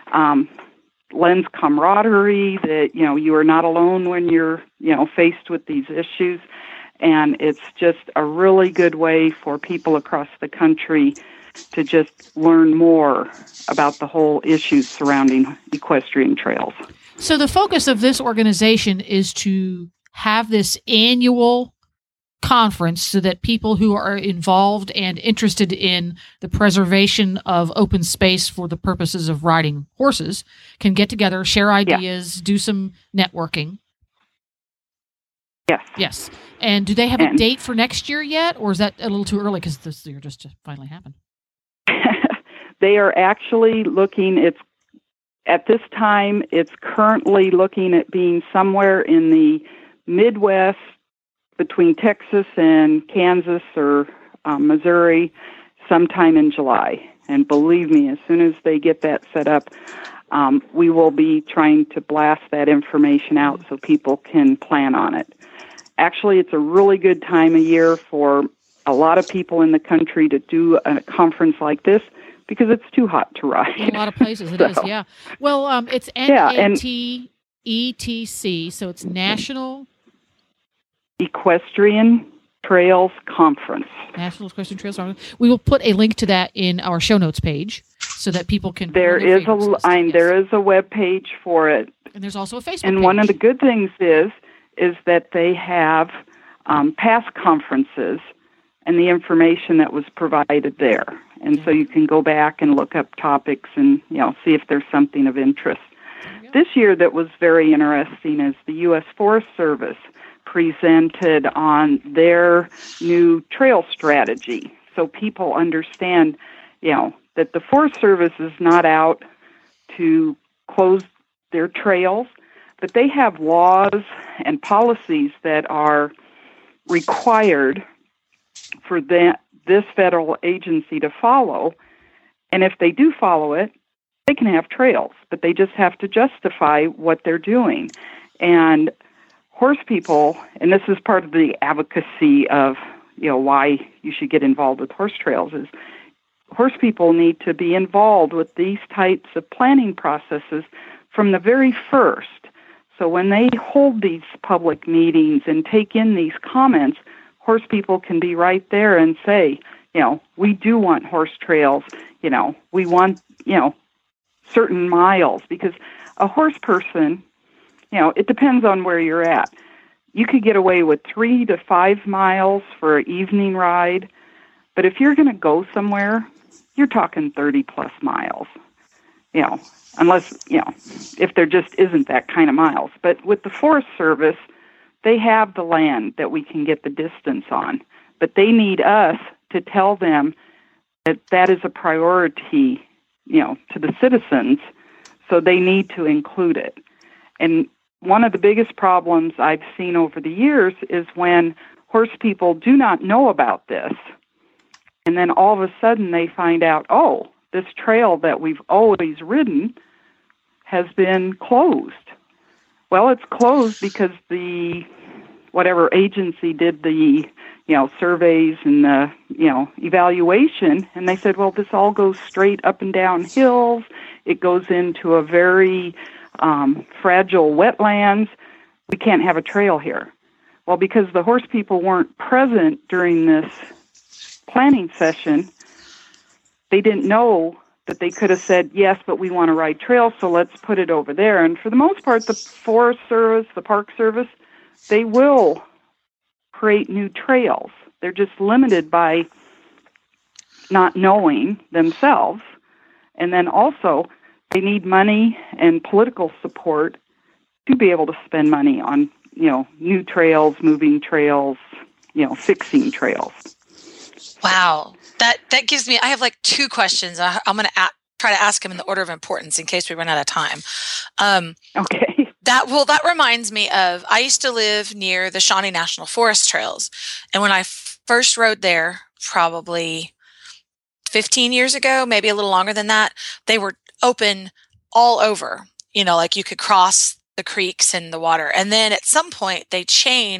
lends camaraderie that, you are not alone when you're, faced with these issues. And it's just a really good way for people across the country to just learn more about the whole issues surrounding equestrian trails. So the focus of this organization is to have this annual conference so that people who are involved and interested in the preservation of open space for the purposes of riding horses can get together, share ideas, do some networking. Yes. Yes. And do they have a date for next year yet, or is that a little too early because this year just finally happened? They are actually looking, at this time, it's currently looking at being somewhere in the Midwest between Texas and Kansas or Missouri sometime in July. And believe me, as soon as they get that set up, we will be trying to blast that information out so people can plan on it. Actually, it's a really good time of year for a lot of people in the country to do a conference like this because it's too hot to ride. In a lot of places it is, yeah. Well, it's NATETC, so it's National Equestrian Trails Conference. National Equestrian Trails Conference. We will put a link to that in our show notes page so that people can. There is a web page for it, and there's also a Facebook and page. One of the good things is that they have past conferences and the information that was provided there, and so you can go back and look up topics and see if there's something of interest. This year, that was very interesting is the U.S. Forest Service presented on their new trail strategy, so people understand, that the Forest Service is not out to close their trails, but they have laws and policies that are required for this federal agency to follow, and if they do follow it, they can have trails, but they just have to justify what they're doing. And horse people, and this is part of the advocacy of why you should get involved with horse trails, is horse people need to be involved with these types of planning processes from the very first. So when they hold these public meetings and take in these comments, horse people can be right there and say, we do want horse trails, we want, certain miles, because a horse person, it depends on where you're at. You could get away with 3 to 5 miles for an evening ride, but if you're going to go somewhere, you're talking 30 plus miles, unless, if there just isn't that kind of miles. But with the Forest Service, they have the land that we can get the distance on, but they need us to tell them that that is a priority, to the citizens, so they need to include it. And one of the biggest problems I've seen over the years is when horse people do not know about this, and then all of a sudden they find out, this trail that we've always ridden has been closed. Well, it's closed because whatever agency did the, surveys and the, evaluation, and they said, well, this all goes straight up and down hills. It goes into a very fragile wetlands. We can't have a trail here. Well, because the horse people weren't present during this planning session, they didn't know that they could have said, yes, but we want to ride trails, so let's put it over there. And for the most part, the Forest Service, the Park Service, they will create new trails. They're just limited by not knowing themselves. And then also, they need money and political support to be able to spend money on, new trails, moving trails, fixing trails. Wow. That gives me, I have like two questions. I'm going to try to ask them in the order of importance in case we run out of time. Okay. That reminds me of, I used to live near the Shawnee National Forest trails. And when I first rode there, probably 15 years ago, maybe a little longer than that, they were open all over, like you could cross the creeks and the water. And then at some point they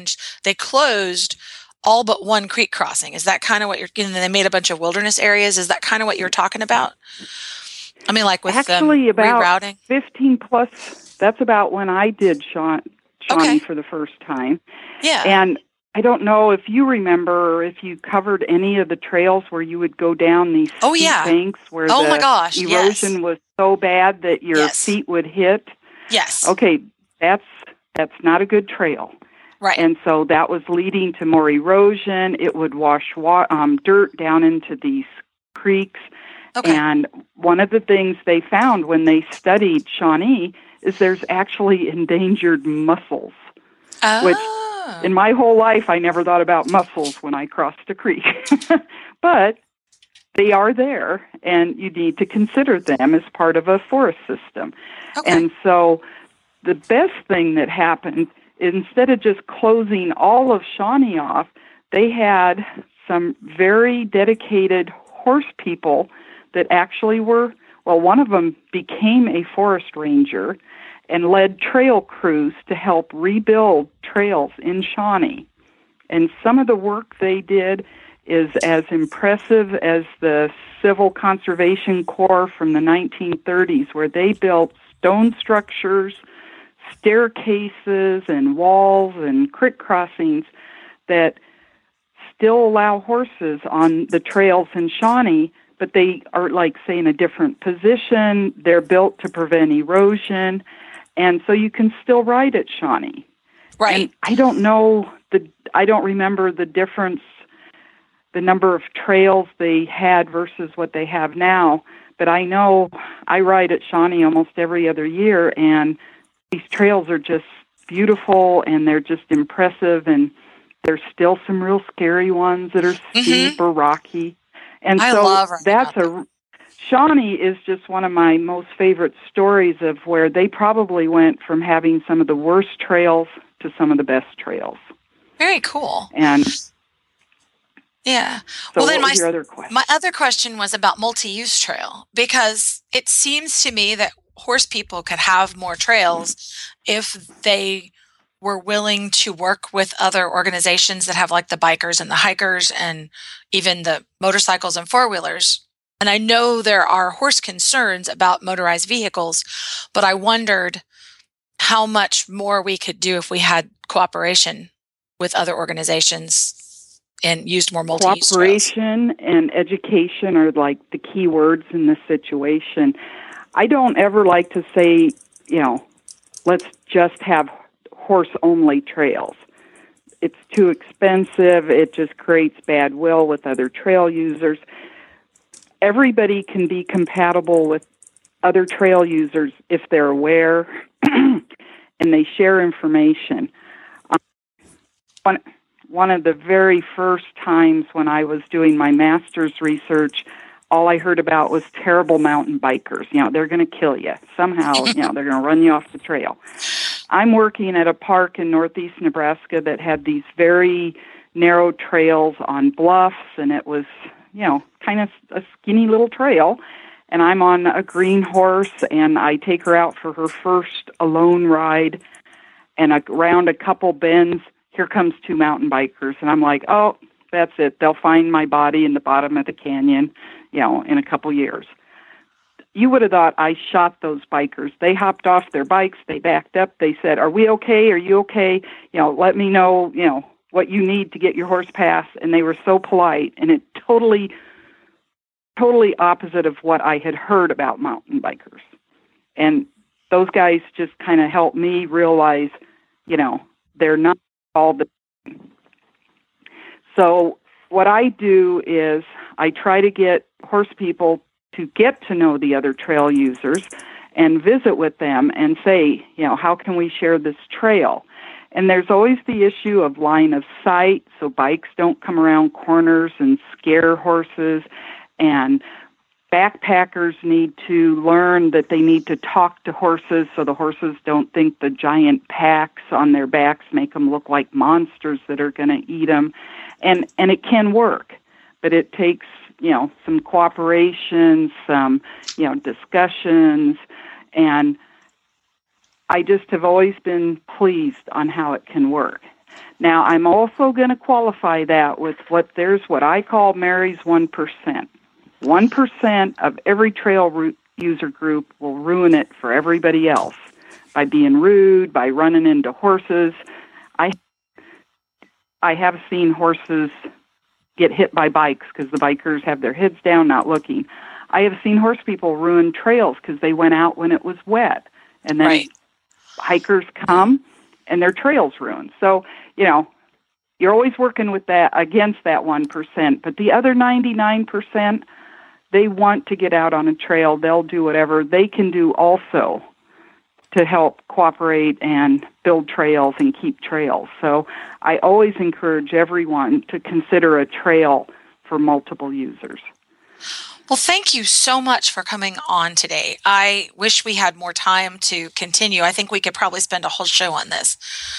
closed all but one creek crossing. Is that kind of what they made a bunch of wilderness areas? Is that kind of what you're talking about? I mean, like with actually about rerouting? 15 plus, that's about when I did Shawnee for the first time. Yeah. And I don't know if you remember, if you covered any of the trails where you would go down these steep banks where the erosion was so bad that your feet would hit. Yes. Okay, that's not a good trail. Right. And so that was leading to more erosion. It would wash dirt down into these creeks. Okay. And one of the things they found when they studied Shawnee is there's actually endangered mussels, which in my whole life I never thought about mussels when I crossed a creek. But they are there, and you need to consider them as part of a forest system. Okay. And so the best thing that happened, instead of just closing all of Shawnee off, they had some very dedicated horse people that actually were, one of them became a forest ranger and led trail crews to help rebuild trails in Shawnee. And some of the work they did is as impressive as the Civil Conservation Corps from the 1930s, where they built stone structures, staircases and walls and creek crossings that still allow horses on the trails in Shawnee, but they are, like, say, in a different position. They're built to prevent erosion, and so you can still ride at Shawnee. Right. And I don't remember the difference, the number of trails they had versus what they have now, but I know I ride at Shawnee almost every other year, and these trails are just beautiful, and they're just impressive, and there's still some real scary ones that are steep or rocky. And Shawnee is just one of my most favorite stories of where they probably went from having some of the worst trails to some of the best trails. Very cool. And yeah. So well, then what was your other question? My other question was about multi-use trail, because it seems to me that horse people could have more trails if they were willing to work with other organizations that have, like, the bikers and the hikers and even the motorcycles and four-wheelers. And I know there are horse concerns about motorized vehicles, but I wondered how much more we could do if we had cooperation with other organizations and used more multi-use trails. Cooperation and education are, like, the key words in this situation. I don't ever like to say, let's just have horse-only trails. It's too expensive. It just creates bad will with other trail users. Everybody can be compatible with other trail users if they're aware and they share information. One of the very first times when I was doing my master's research, all I heard about was terrible mountain bikers. They're going to kill you. Somehow, they're going to run you off the trail. I'm working at a park in northeast Nebraska that had these very narrow trails on bluffs, and it was, kind of a skinny little trail. and I'm on a green horse, and I take her out for her first alone ride, and around a couple bends, here comes 2 mountain bikers, and I'm like, oh, that's it. They'll find my body in the bottom of the canyon, in a couple years. You would have thought I shot those bikers. They hopped off their bikes. They backed up. They said, are we okay? Are you okay? Let me know, what you need to get your horse past. And they were so polite, and it totally opposite of what I had heard about mountain bikers. And those guys just kind of helped me realize, they're not all the same. So what I do is I try to get horse people to get to know the other trail users and visit with them and say, how can we share this trail? And there's always the issue of line of sight, so bikes don't come around corners and scare horses, and backpackers need to learn that they need to talk to horses so the horses don't think the giant packs on their backs make them look like monsters that are going to eat them. And it can work, but it takes some cooperation, some, discussions, and I just have always been pleased on how it can work. Now, I'm also going to qualify that with what I call Mary's 1%. 1% of every trail user group will ruin it for everybody else by being rude, by running into horses. I have seen horses get hit by bikes because the bikers have their heads down, not looking. I have seen horse people ruin trails because they went out when it was wet, and then hikers come and their trail's ruined. So, you're always working with that against that 1%, but the other 99%, they want to get out on a trail. They'll do whatever they can do also to help cooperate and build trails and keep trails. So I always encourage everyone to consider a trail for multiple users. Well, thank you so much for coming on today. I wish we had more time to continue. I think we could probably spend a whole show on this.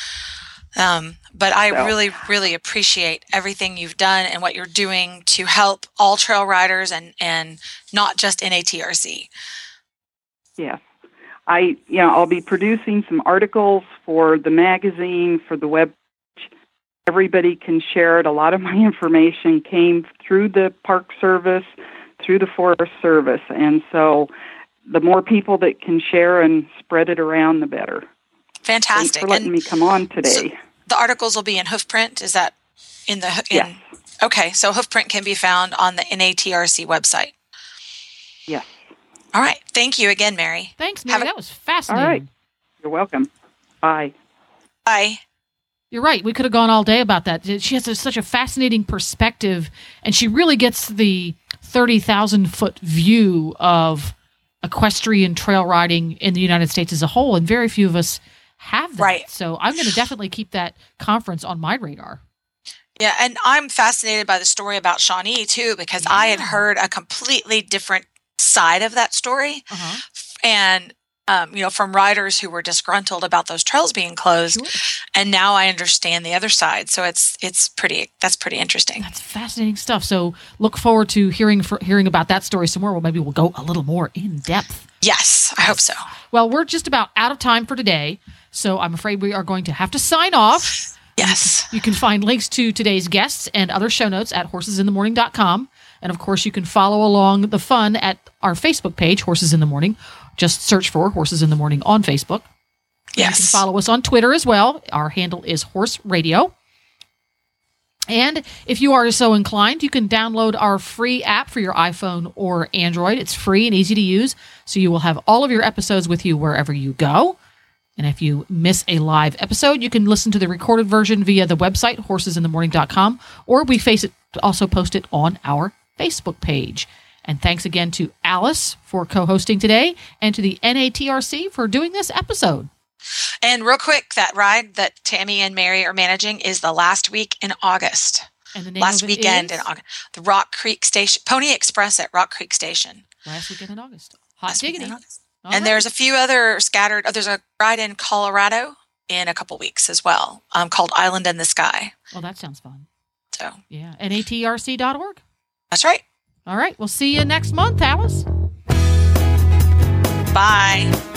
But I really, really appreciate everything you've done and what you're doing to help all trail riders and not just NATRC. Yes. I'll be producing some articles for the magazine, for the web. Everybody can share it. A lot of my information came through the Park Service, through the Forest Service, and so the more people that can share and spread it around, the better. Fantastic. Thanks for letting me come on today. So the articles will be in Hoofprint. Is that in the? Yes. Okay, so Hoofprint can be found on the NATRC website. Yes. All right. Thank you again, Mary. Thanks, Mary. That was fascinating. All right. You're welcome. Bye. Bye. You're right. We could have gone all day about that. She has such a fascinating perspective, and she really gets the 30,000-foot view of equestrian trail riding in the United States as a whole, and very few of us have that. Right. So I'm going to definitely keep that conference on my radar. Yeah, and I'm fascinated by the story about Shawnee, too, because I had heard a completely different side of that story. And, from riders who were disgruntled about those trails being closed. Sure. And now I understand the other side. So that's pretty interesting. That's fascinating stuff. So look forward to hearing about that story some more. Well, maybe we'll go a little more in depth. Yes, I hope so. Well, we're just about out of time for today. So I'm afraid we are going to have to sign off. Yes. You can find links to today's guests and other show notes at horsesinthemorning.com. And of course, you can follow along the fun at our Facebook page, Horses in the Morning. Just search for Horses in the Morning on Facebook. Yes. You can follow us on Twitter as well. Our handle is Horse Radio. And if you are so inclined, you can download our free app for your iPhone or Android. It's free and easy to use, so you will have all of your episodes with you wherever you go. And if you miss a live episode, you can listen to the recorded version via the website, horsesinthemorning.com, or we also post it on our Facebook page. And thanks again to Alice for co-hosting today and to the NATRC for doing this episode. And real quick, that ride that Tammy and Mary are managing is the last week in August. And the name last of it weekend is? In August. The Rock Creek Station, Pony Express at Rock Creek Station. Last weekend in August. Hot diggity. And there's a few other scattered. There's a ride in Colorado in a couple weeks as well, called Island in the Sky. Well, that sounds fun. So yeah, NATRC.org. That's right. All right. We'll see you next month, Alice. Bye.